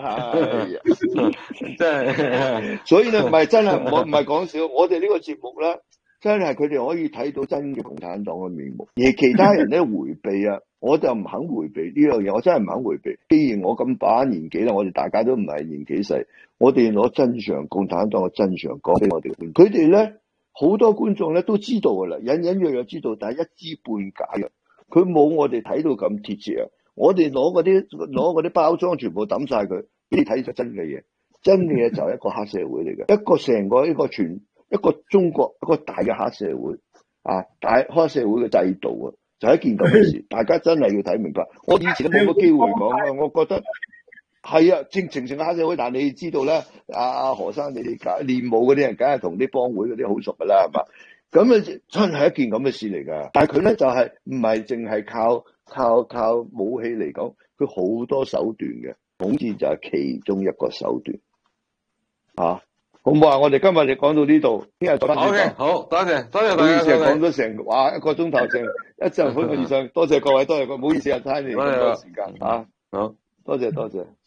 Speaker 1: 真係，所以咧唔係真係，我唔係講笑，我哋呢個節目咧，真係佢哋可以睇到真嘅共產黨嘅面目，而其他人咧迴避我就唔肯迴避呢樣嘢，我真係唔肯迴避。既然我咁把年紀啦，我哋大家都唔係年紀細，我哋攞真相，共產黨嘅真相講俾我哋。佢哋咧好多觀眾咧都知道噶啦，隱隱約約知道，但係一知半解嘅。佢冇我哋睇到咁貼切啊！我哋攞嗰啲包裝全部抌晒佢，俾你睇就真嘅嘢。真嘅嘢就係一個黑社會嚟嘅，一個中國一個大嘅黑社會大黑社會嘅制度就係一件咁嘅事，大家真係要睇明白。我以前都冇乜機會講啊，我覺得係啊，正情黑社會，但你知道咧，阿何生你哋練武嗰啲人，梗係同啲幫會嗰啲好熟噶啦，係嘛？咁啊，真係一件咁嘅事嚟㗎。但係佢咧就係唔係淨係靠武器嚟講，佢好多手段嘅，統戰就係其中一個手段。啊，好唔好啊？我哋今日就講到呢度，聽日再翻嚟講。
Speaker 3: OK，好，多謝大家。
Speaker 1: 唔好意思啊，講咗成1個鐘頭，成1陣半以上，多謝各位，多謝各位，唔好意思啊，嘥你咁多時間啊。
Speaker 3: 好，
Speaker 1: 多謝。